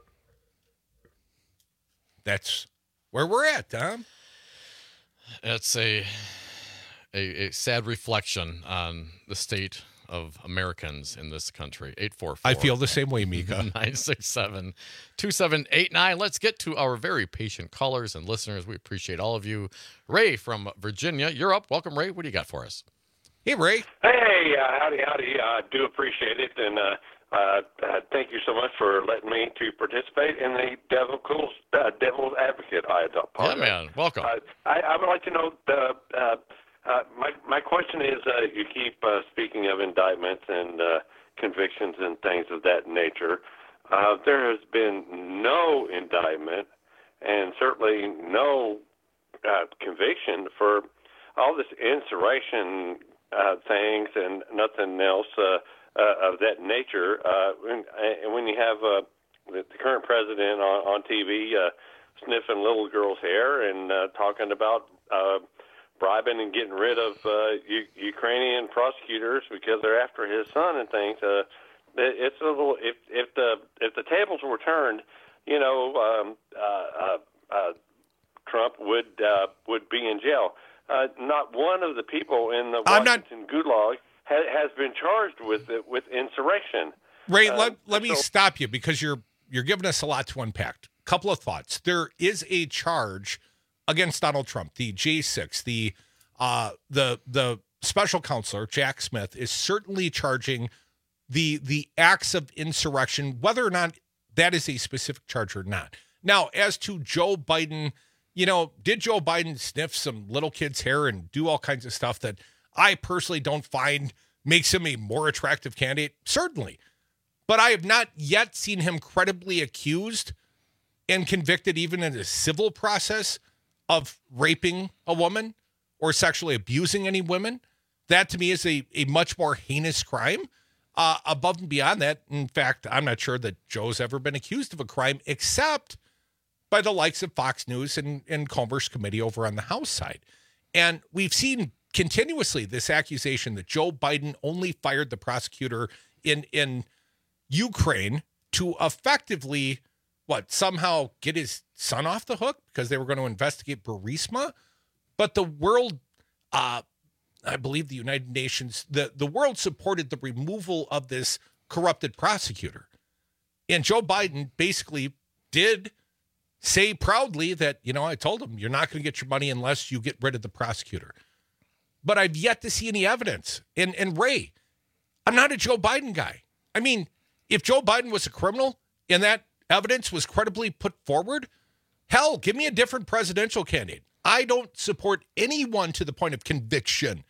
That's where we're at, Tom. It's a, a a sad reflection on the state of Americans in this country. eight four four. I feel the same way, Mika. nine six seven, two seven eight nine. Let's get to our very patient callers and listeners. We appreciate all of you. Ray from Virginia, you're up. Welcome, Ray. What do you got for us? Hey, Ray. Hey, uh, howdy, howdy. I uh, do appreciate it, and uh, uh, uh, thank you so much for letting me to participate in the Devil's, uh, Devil's Advocate. I Yeah, man. Welcome. Uh, I, I would like to know the. Uh, Uh, my my question is, uh, you keep uh, speaking of indictments and uh, convictions and things of that nature. Uh, there has been no indictment and certainly no uh, conviction for all this insurrection uh, things and nothing else uh, uh, of that nature. Uh, when, and when you have uh, the, the current president on, on T V uh, sniffing little girls' hair and uh, talking about uh, bribing and getting rid of uh, U- Ukrainian prosecutors because they're after his son and things. Uh, it's a little. If if the if the tables were turned, you know, um, uh, uh, uh, Trump would uh, would be in jail. Uh, not one of the people in the Washington not... Gulag ha- has been charged with it, with insurrection. Ray, uh, let let me so... stop you because you're you're giving us a lot to unpack. Couple of thoughts. There is a charge against Donald Trump, the J six, the uh, the the special counselor, Jack Smith, is certainly charging the the acts of insurrection, whether or not that is a specific charge or not. Now, as to Joe Biden, you know, did Joe Biden sniff some little kid's hair and do all kinds of stuff that I personally don't find makes him a more attractive candidate? Certainly. but I have not yet seen him credibly accused and convicted, even in a civil process, of raping a woman or sexually abusing any women. That to me is a, a much more heinous crime. Uh, above and beyond that, in fact, I'm not sure that Joe's ever been accused of a crime except by the likes of Fox News and, and Comer's committee over on the House side. And we've seen continuously this accusation that Joe Biden only fired the prosecutor in, in Ukraine to effectively, what, somehow get his son off the hook because they were going to investigate Burisma. But the world, uh, I believe the United Nations, the, the world supported the removal of this corrupted prosecutor. And Joe Biden basically did say proudly that, you know, I told him, you're not going to get your money unless you get rid of the prosecutor. But I've yet to see any evidence. And, and Ray, I'm not a Joe Biden guy. I mean, if Joe Biden was a criminal and that evidence was credibly put forward, hell, give me a different presidential candidate. I don't support anyone to the point of conviction.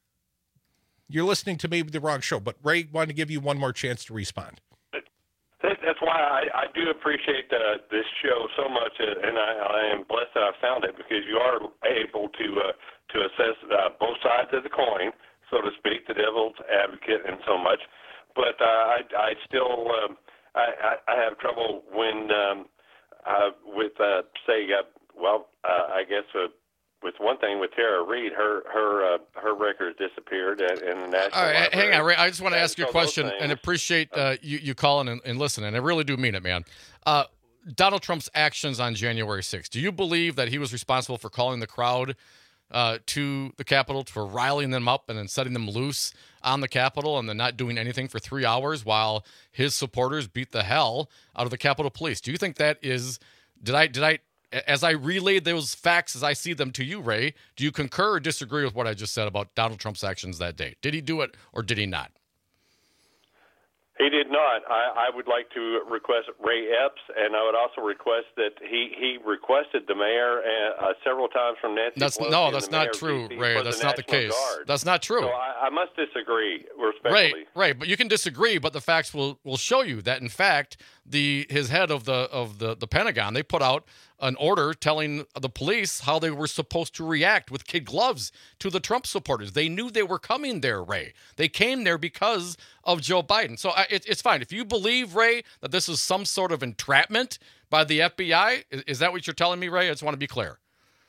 You're listening to maybe the wrong show, but Ray wanted to give you one more chance to respond. That's why I, I do appreciate uh, this show so much, uh, and I, I am blessed that I found it, because you are able to uh, to assess uh, both sides of the coin, so to speak, the devil's advocate and so much. But uh, I, I still um, I, I have trouble when um, uh, with uh, say uh, well uh, I guess uh, with one thing with Tara Reid, her her uh, her record disappeared in the National All right, Library. hang on, Ray. I just want to ask you a so question things, and appreciate uh, you, you calling and, and listening. I really do mean it, man. Uh, Donald Trump's actions on January sixth. Do you believe that he was responsible for calling the crowd uh, to the Capitol, for riling them up and then setting them loose on the Capitol, and then not doing anything for three hours while his supporters beat the hell out of the Capitol Police? Do you think that is? Did I? Did I? As I relayed those facts as I see them to you, Ray, do you concur or disagree with what I just said about Donald Trump's actions that day? Did he do it or did he not? He did not. I, I would like to request Ray Epps, and I would also request that he, he requested the mayor uh, several times from Nancy That's, Pelosi. No, that's and the not true, Ray. That's the not the case. Guard. That's not true. So I, I must disagree respectfully. Right, right. But you can disagree, but the facts will, will show you that, in fact, the his head of the of the, the Pentagon, they put out an order telling the police how they were supposed to react with kid gloves to the Trump supporters. They knew they were coming there, Ray. They came there because of Joe Biden. So I, it, it's fine. If you believe, Ray, that this is some sort of entrapment by the F B I, is, is that what you're telling me, Ray? I just want to be clear.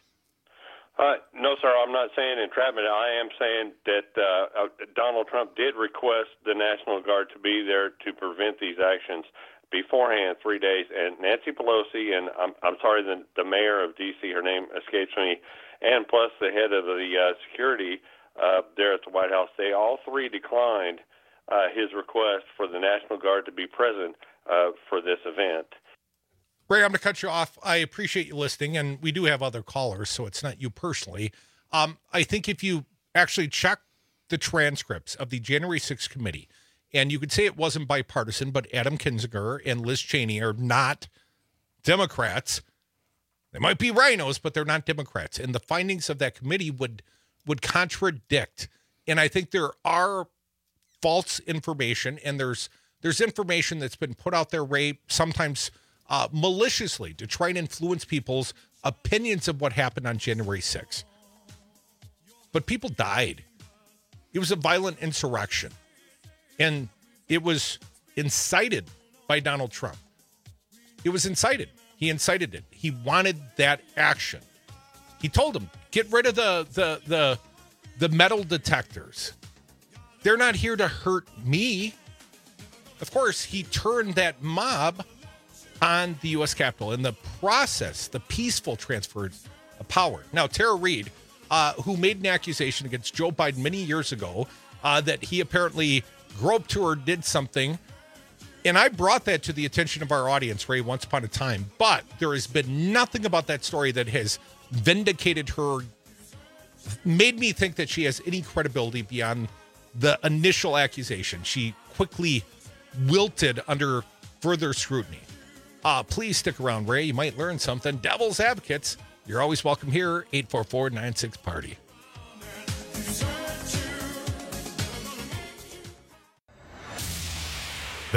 Uh, no, sir, I'm not saying entrapment. I am saying that uh, uh, Donald Trump did request the National Guard to be there to prevent these actions beforehand, three days. And Nancy Pelosi, and I'm, I'm sorry, the, the mayor of D C, her name escapes me, and plus the head of the uh, security uh, there at the White House, they all three declined uh, his request for the National Guard to be present uh, for this event. Ray, I'm going to cut you off. I appreciate you listening, and we do have other callers, so it's not you personally. Um, I think if you actually check the transcripts of the January sixth committee, and you could say it wasn't bipartisan, but Adam Kinzinger and Liz Cheney are not Democrats. They might be rhinos, but they're not Democrats. And the findings of that committee would would contradict. And I think there are false information, and there's there's information that's been put out there, Ray, sometimes uh, maliciously to try and influence people's opinions of what happened on January sixth. But people died. It was a violent insurrection. And it was incited by Donald Trump. It was incited. He incited it. He wanted that action. He told them, get rid of the the the, the metal detectors. They're not here to hurt me. Of course, he turned that mob on the U S Capitol in the process, the peaceful transfer of power. Now, Tara Reid, uh, who made an accusation against Joe Biden many years ago uh, that he apparently groped her or did something. And I brought that to the attention of our audience, Ray, once upon a time. But there has been nothing about that story that has vindicated her, made me think that she has any credibility beyond the initial accusation. She quickly wilted under further scrutiny. Uh, please stick around, Ray. You might learn something. Devil's Advocates, you're always welcome here. eight four four, nine six, party.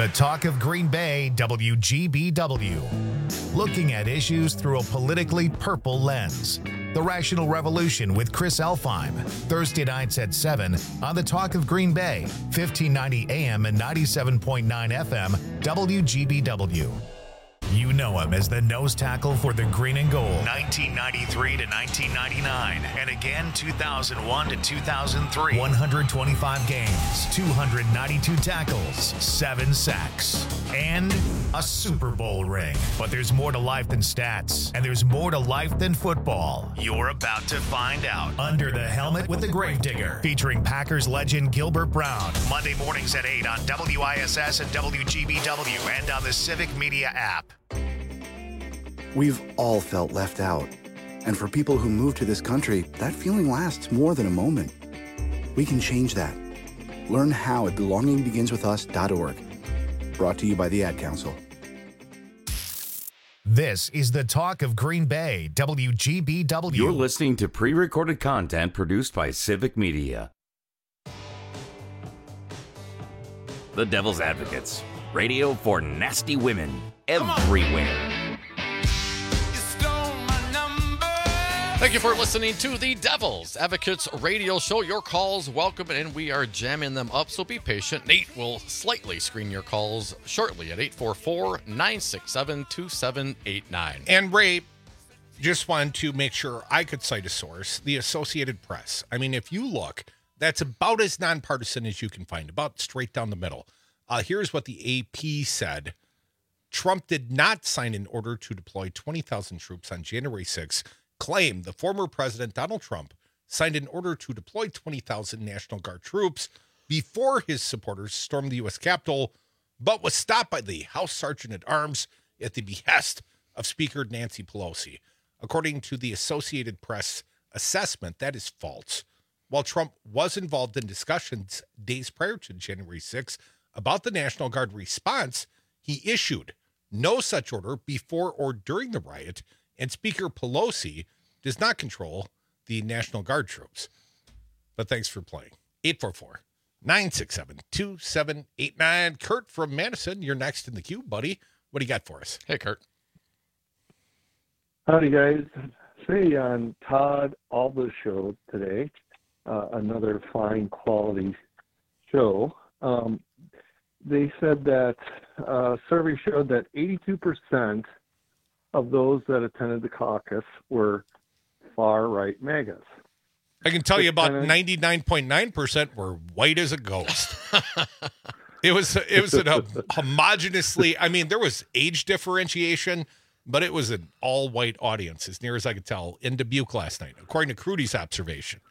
The Talk of Green Bay, W G B W. Looking at issues through a politically purple lens. The Rational Revolution with Chris Elfheim. Thursday nights at seven on The Talk of Green Bay, fifteen ninety A M and ninety-seven point nine F M, W G B W. You know him as the nose tackle for the Green and Gold, nineteen ninety-three to nineteen ninety-nine, and again two thousand one to two thousand three. one hundred twenty-five games, two hundred ninety-two tackles, seven sacks, and a Super Bowl ring. But there's more to life than stats, and there's more to life than football. You're about to find out. Under the Helmet with the Gravedigger, featuring Packers legend Gilbert Brown. Monday mornings at eight on W I S S and W G B W and on the Civic Media app. We've all felt left out. And for people who move to this country, that feeling lasts more than a moment. We can change that. Learn how at belonging begins with us dot org. Brought to you by the Ad Council. This is the Talk of Green Bay, W G B W. You're listening to pre-recorded content produced by Civic Media. The Devil's Advocates. Radio for nasty women everywhere. Thank you for listening to the Devil's Advocates radio show. Your calls welcome, and we are jamming them up, so be patient. Nate will slightly screen your calls shortly at eight four four, nine six seven, two seven eight nine. And Ray, just wanted to make sure I could cite a source, the Associated Press. I mean, if you look, that's about as nonpartisan as you can find, about straight down the middle. Uh, here's what the A P said. Trump did not sign an order to deploy twenty thousand troops on January sixth. Claim the former president, Donald Trump, signed an order to deploy twenty thousand National Guard troops before his supporters stormed the U S Capitol, but was stopped by the House Sergeant at Arms at the behest of Speaker Nancy Pelosi. According to the Associated Press assessment, that is false. While Trump was involved in discussions days prior to January sixth about the National Guard response, he issued no such order before or during the riot, and Speaker Pelosi does not control the National Guard troops. But thanks for playing. eight four four, nine six seven, two seven eight nine. Kurt from Madison, you're next in the queue, buddy. What do you got for us? Hey, Kurt. Howdy, guys. Say on Todd Alba's show today, uh, another fine quality show, um, they said that uh, survey showed that eighty-two percent of those that attended the caucus were far-right MAGAs. I can tell you about ninety-nine point nine percent were white as a ghost. It was it was a homogeneously, I mean, there was age differentiation, but it was an all-white audience, as near as I could tell, in Dubuque last night, according to Crudy's observation.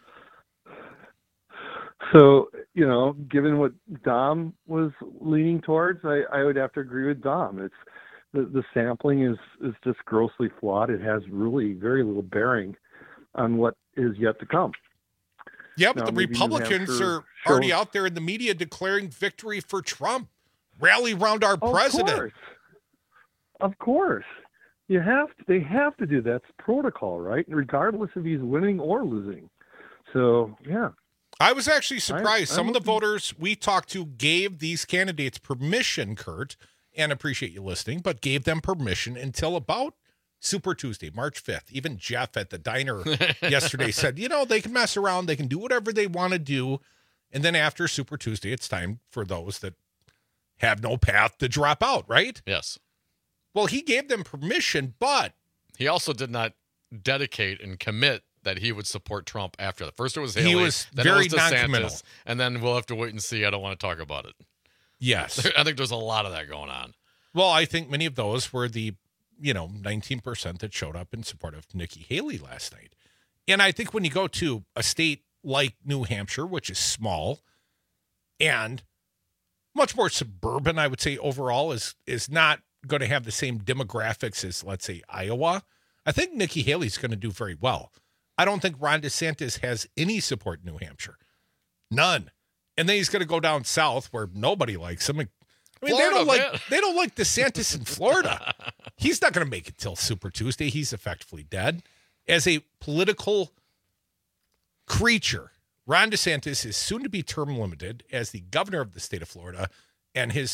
So, you know, given what Dom was leaning towards, I, I would have to agree with Dom. It's The, the sampling is, is just grossly flawed. It has really very little bearing on what is yet to come. Yeah, but now, the Republicans are already shows... out there in the media declaring victory for Trump. Rally around our of president. Course. Of course. You have to, they have to do that. It's protocol, right? Regardless if he's winning or losing. So, yeah. I was actually surprised. I, Some I'm of the looking... voters we talked to gave these candidates permission, Kurt, and appreciate you listening, but gave them permission until about Super Tuesday, March fifth. Even Jeff at the diner yesterday said, you know, they can mess around. They can do whatever they want to do. And then after Super Tuesday, it's time for those that have no path to drop out, right? Yes. Well, he gave them permission, but he also did not dedicate and commit that he would support Trump after that. First it was Haley, he was then very it was DeSantis, non-committal. And then we'll have to wait and see. I don't want to talk about it. Yes. I think there's a lot of that going on. Well, I think many of those were the, you know, nineteen percent that showed up in support of Nikki Haley last night. And I think when you go to a state like New Hampshire, which is small and much more suburban, I would say overall, is is not going to have the same demographics as, let's say, Iowa. I think Nikki Haley's going to do very well. I don't think Ron DeSantis has any support in New Hampshire. None. And then he's going to go down south where nobody likes him. I mean, Florida, they don't like man. they don't like DeSantis in Florida. He's not going to make it till Super Tuesday. He's effectively dead. As a political creature, Ron DeSantis is soon to be term limited as the governor of the state of Florida, and his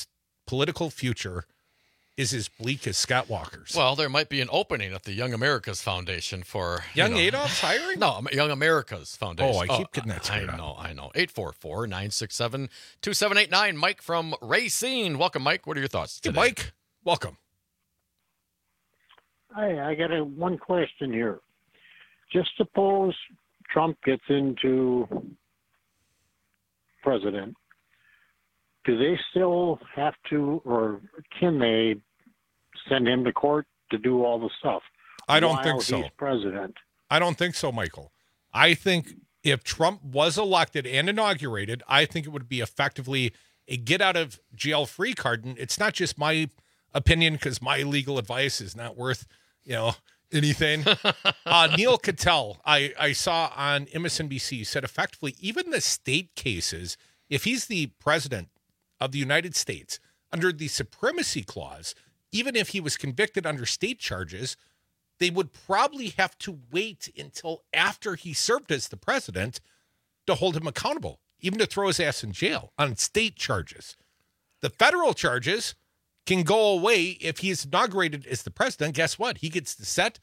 political future is as bleak as Scott Walker's. Well, there might be an opening at the Young America's Foundation for Young you know, Adolph's hiring? No, Young America's Foundation. Oh, I keep getting that I screwed up. know, I know. eight four four, nine six seven, two seven eight nine. Mike from Racine. Welcome, Mike. What are your thoughts today? Hey, Mike, welcome. Hi, I got a one question here. Just suppose Trump gets into president. Do they still have to, or can they send him to court to do all the stuff? I don't while think so. He's president. I don't think so, Michael. I think if Trump was elected and inaugurated, I think it would be effectively a get out of jail free card. And it's not just my opinion, because my legal advice is not worth, you know, anything. uh, Neil Cattell, I, I saw on M S N B C, said effectively, even the state cases, if he's the president of the United States under the supremacy clause, even if he was convicted under state charges, they would probably have to wait until after he served as the president to hold him accountable, even to throw his ass in jail on state charges. The federal charges can go away if he is inaugurated as the president. Guess what? He gets to set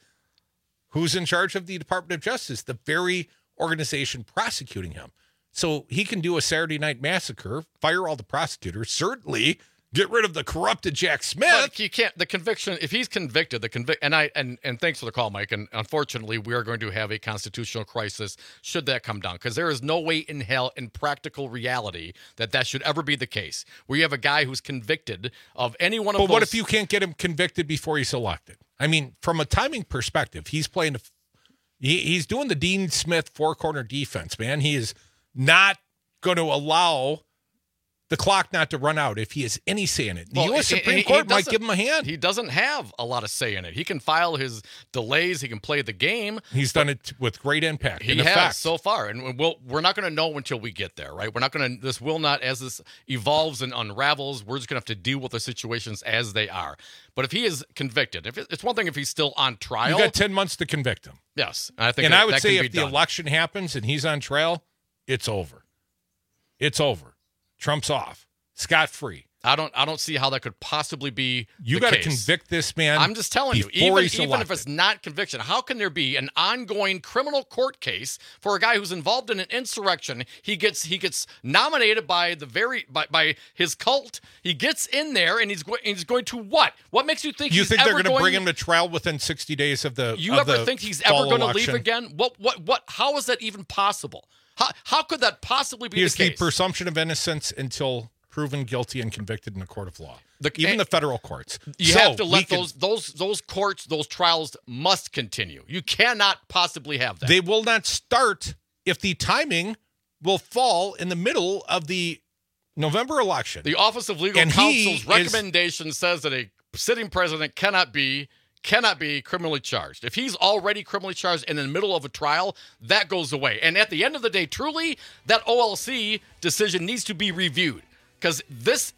who's in charge of the Department of Justice, the very organization prosecuting him. So he can do a Saturday Night Massacre, fire all the prosecutors, certainly get rid of the corrupted Jack Smith. But you can't. The conviction, if he's convicted, the convict, and I and and thanks for the call, Mike. And unfortunately, we are going to have a constitutional crisis should that come down, because there is no way in hell, in practical reality, that that should ever be the case. Where you have a guy who's convicted of any one of but those. But what if you can't get him convicted before he's elected? I mean, from a timing perspective, he's playing. He, he's doing the Dean Smith four corner defense, man. He is not going to allow the clock not to run out if he has any say in it. The Well, U S he- Supreme he- he Court might doesn't- give him a hand. He doesn't have a lot of say in it. He can file his delays. He can play the game. He's done it with great impact. He and has effect. so far, and we'll, we're not going to know until we get there, right? We're not going to. This will not, as this evolves and unravels, we're just going to have to deal with the situations as they are. But if he is convicted, if it, it's one thing if he's still on trial. You got ten months to convict him. Yes, and I think. And that, I would that say can if be the done. election happens and he's on trial, it's over. It's over. Trump's off. Scot-free. I don't. I don't see how that could possibly be. You got to convict this man. I'm just telling you, before even, he's even elected. if it's not conviction, how can there be an ongoing criminal court case for a guy who's involved in an insurrection? He gets he gets nominated by the very by, by his cult. He gets in there and he's going he's going to what? What makes you think You he's think they're ever going to bring going- him to trial within sixty days of the You of ever the think he's fall ever going to leave election? again? What what what? How is that even possible? How how could that possibly be He has the the case? presumption of innocence until proven guilty and convicted in a court of law. The- Even the federal courts. You So have to we let can- those those those courts, those trials must continue. You cannot possibly have that. They will not start if the timing will fall in the middle of the November election. The Office of Legal And he Counsel's is- recommendation says that a sitting president cannot be cannot be criminally charged. If he's already criminally charged in the middle of a trial, that goes away. And at the end of the day, truly, that O L C decision needs to be reviewed, because this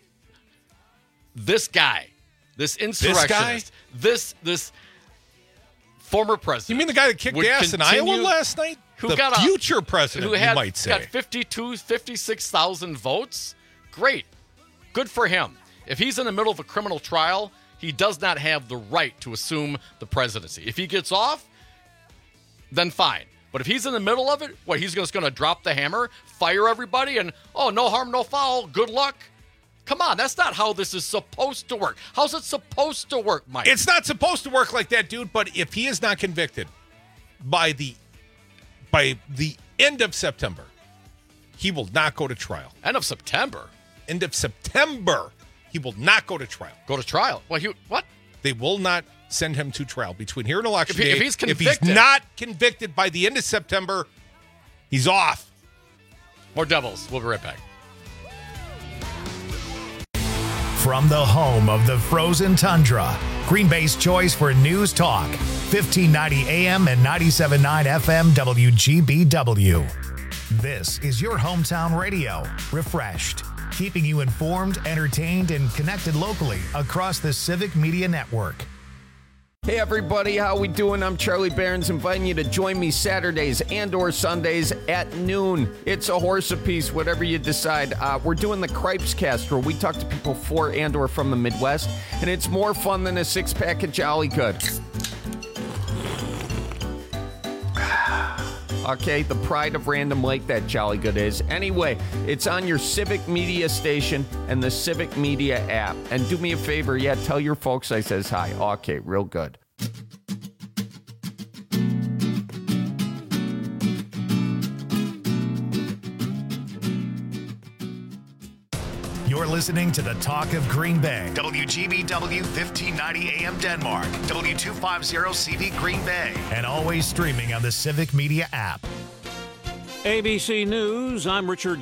this guy, this insurrectionist, this this former president. You mean the guy that kicked would ass in Iowa continue- last night? Who The got a, future president, who you had, might say. got fifty-two, fifty-six thousand votes? Great. Good for him. If he's in the middle of a criminal trial, he does not have the right to assume the presidency. If he gets off, then fine. But if he's in the middle of it, what, he's just going to drop the hammer, fire everybody, and, oh, no harm, no foul, good luck? Come on, that's not how this is supposed to work. How's it supposed to work, Mike? It's not supposed to work like that, dude, but if he is not convicted by the by the end of September, he will not go to trial. End of September? End of September. He will not go to trial. Go to trial? Well, he, what? They will not send him to trial between here and election If he- day. if he's if he's convicted- not convicted by the end of September, he's off. More Devils. We'll be right back. From the home of the frozen tundra, Green Bay's choice for news talk, fifteen ninety A M and ninety-seven point nine F M W G B W. This is your hometown radio, refreshed, keeping you informed, entertained, and connected locally across the Civic Media Network. Hey everybody, how we doing? I'm Charlie Barons, inviting you to join me Saturdays and or Sundays at noon. It's a horse apiece, whatever you decide. Uh, we're doing the Cripes Cast, where we talk to people for and or from the Midwest, and it's more fun than a six-pack of Jolly Good. Okay, the pride of Random Lake, that Jolly Good is. Anyway, it's on your Civic Media station and the Civic Media app. And do me a favor, yeah, tell your folks I says hi. Okay, real good. You're listening to the Talk of Green Bay. W G B W fifteen ninety A M Denmark. W two fifty C V Green Bay. And always streaming on the Civic Media app. A B C News, I'm Richard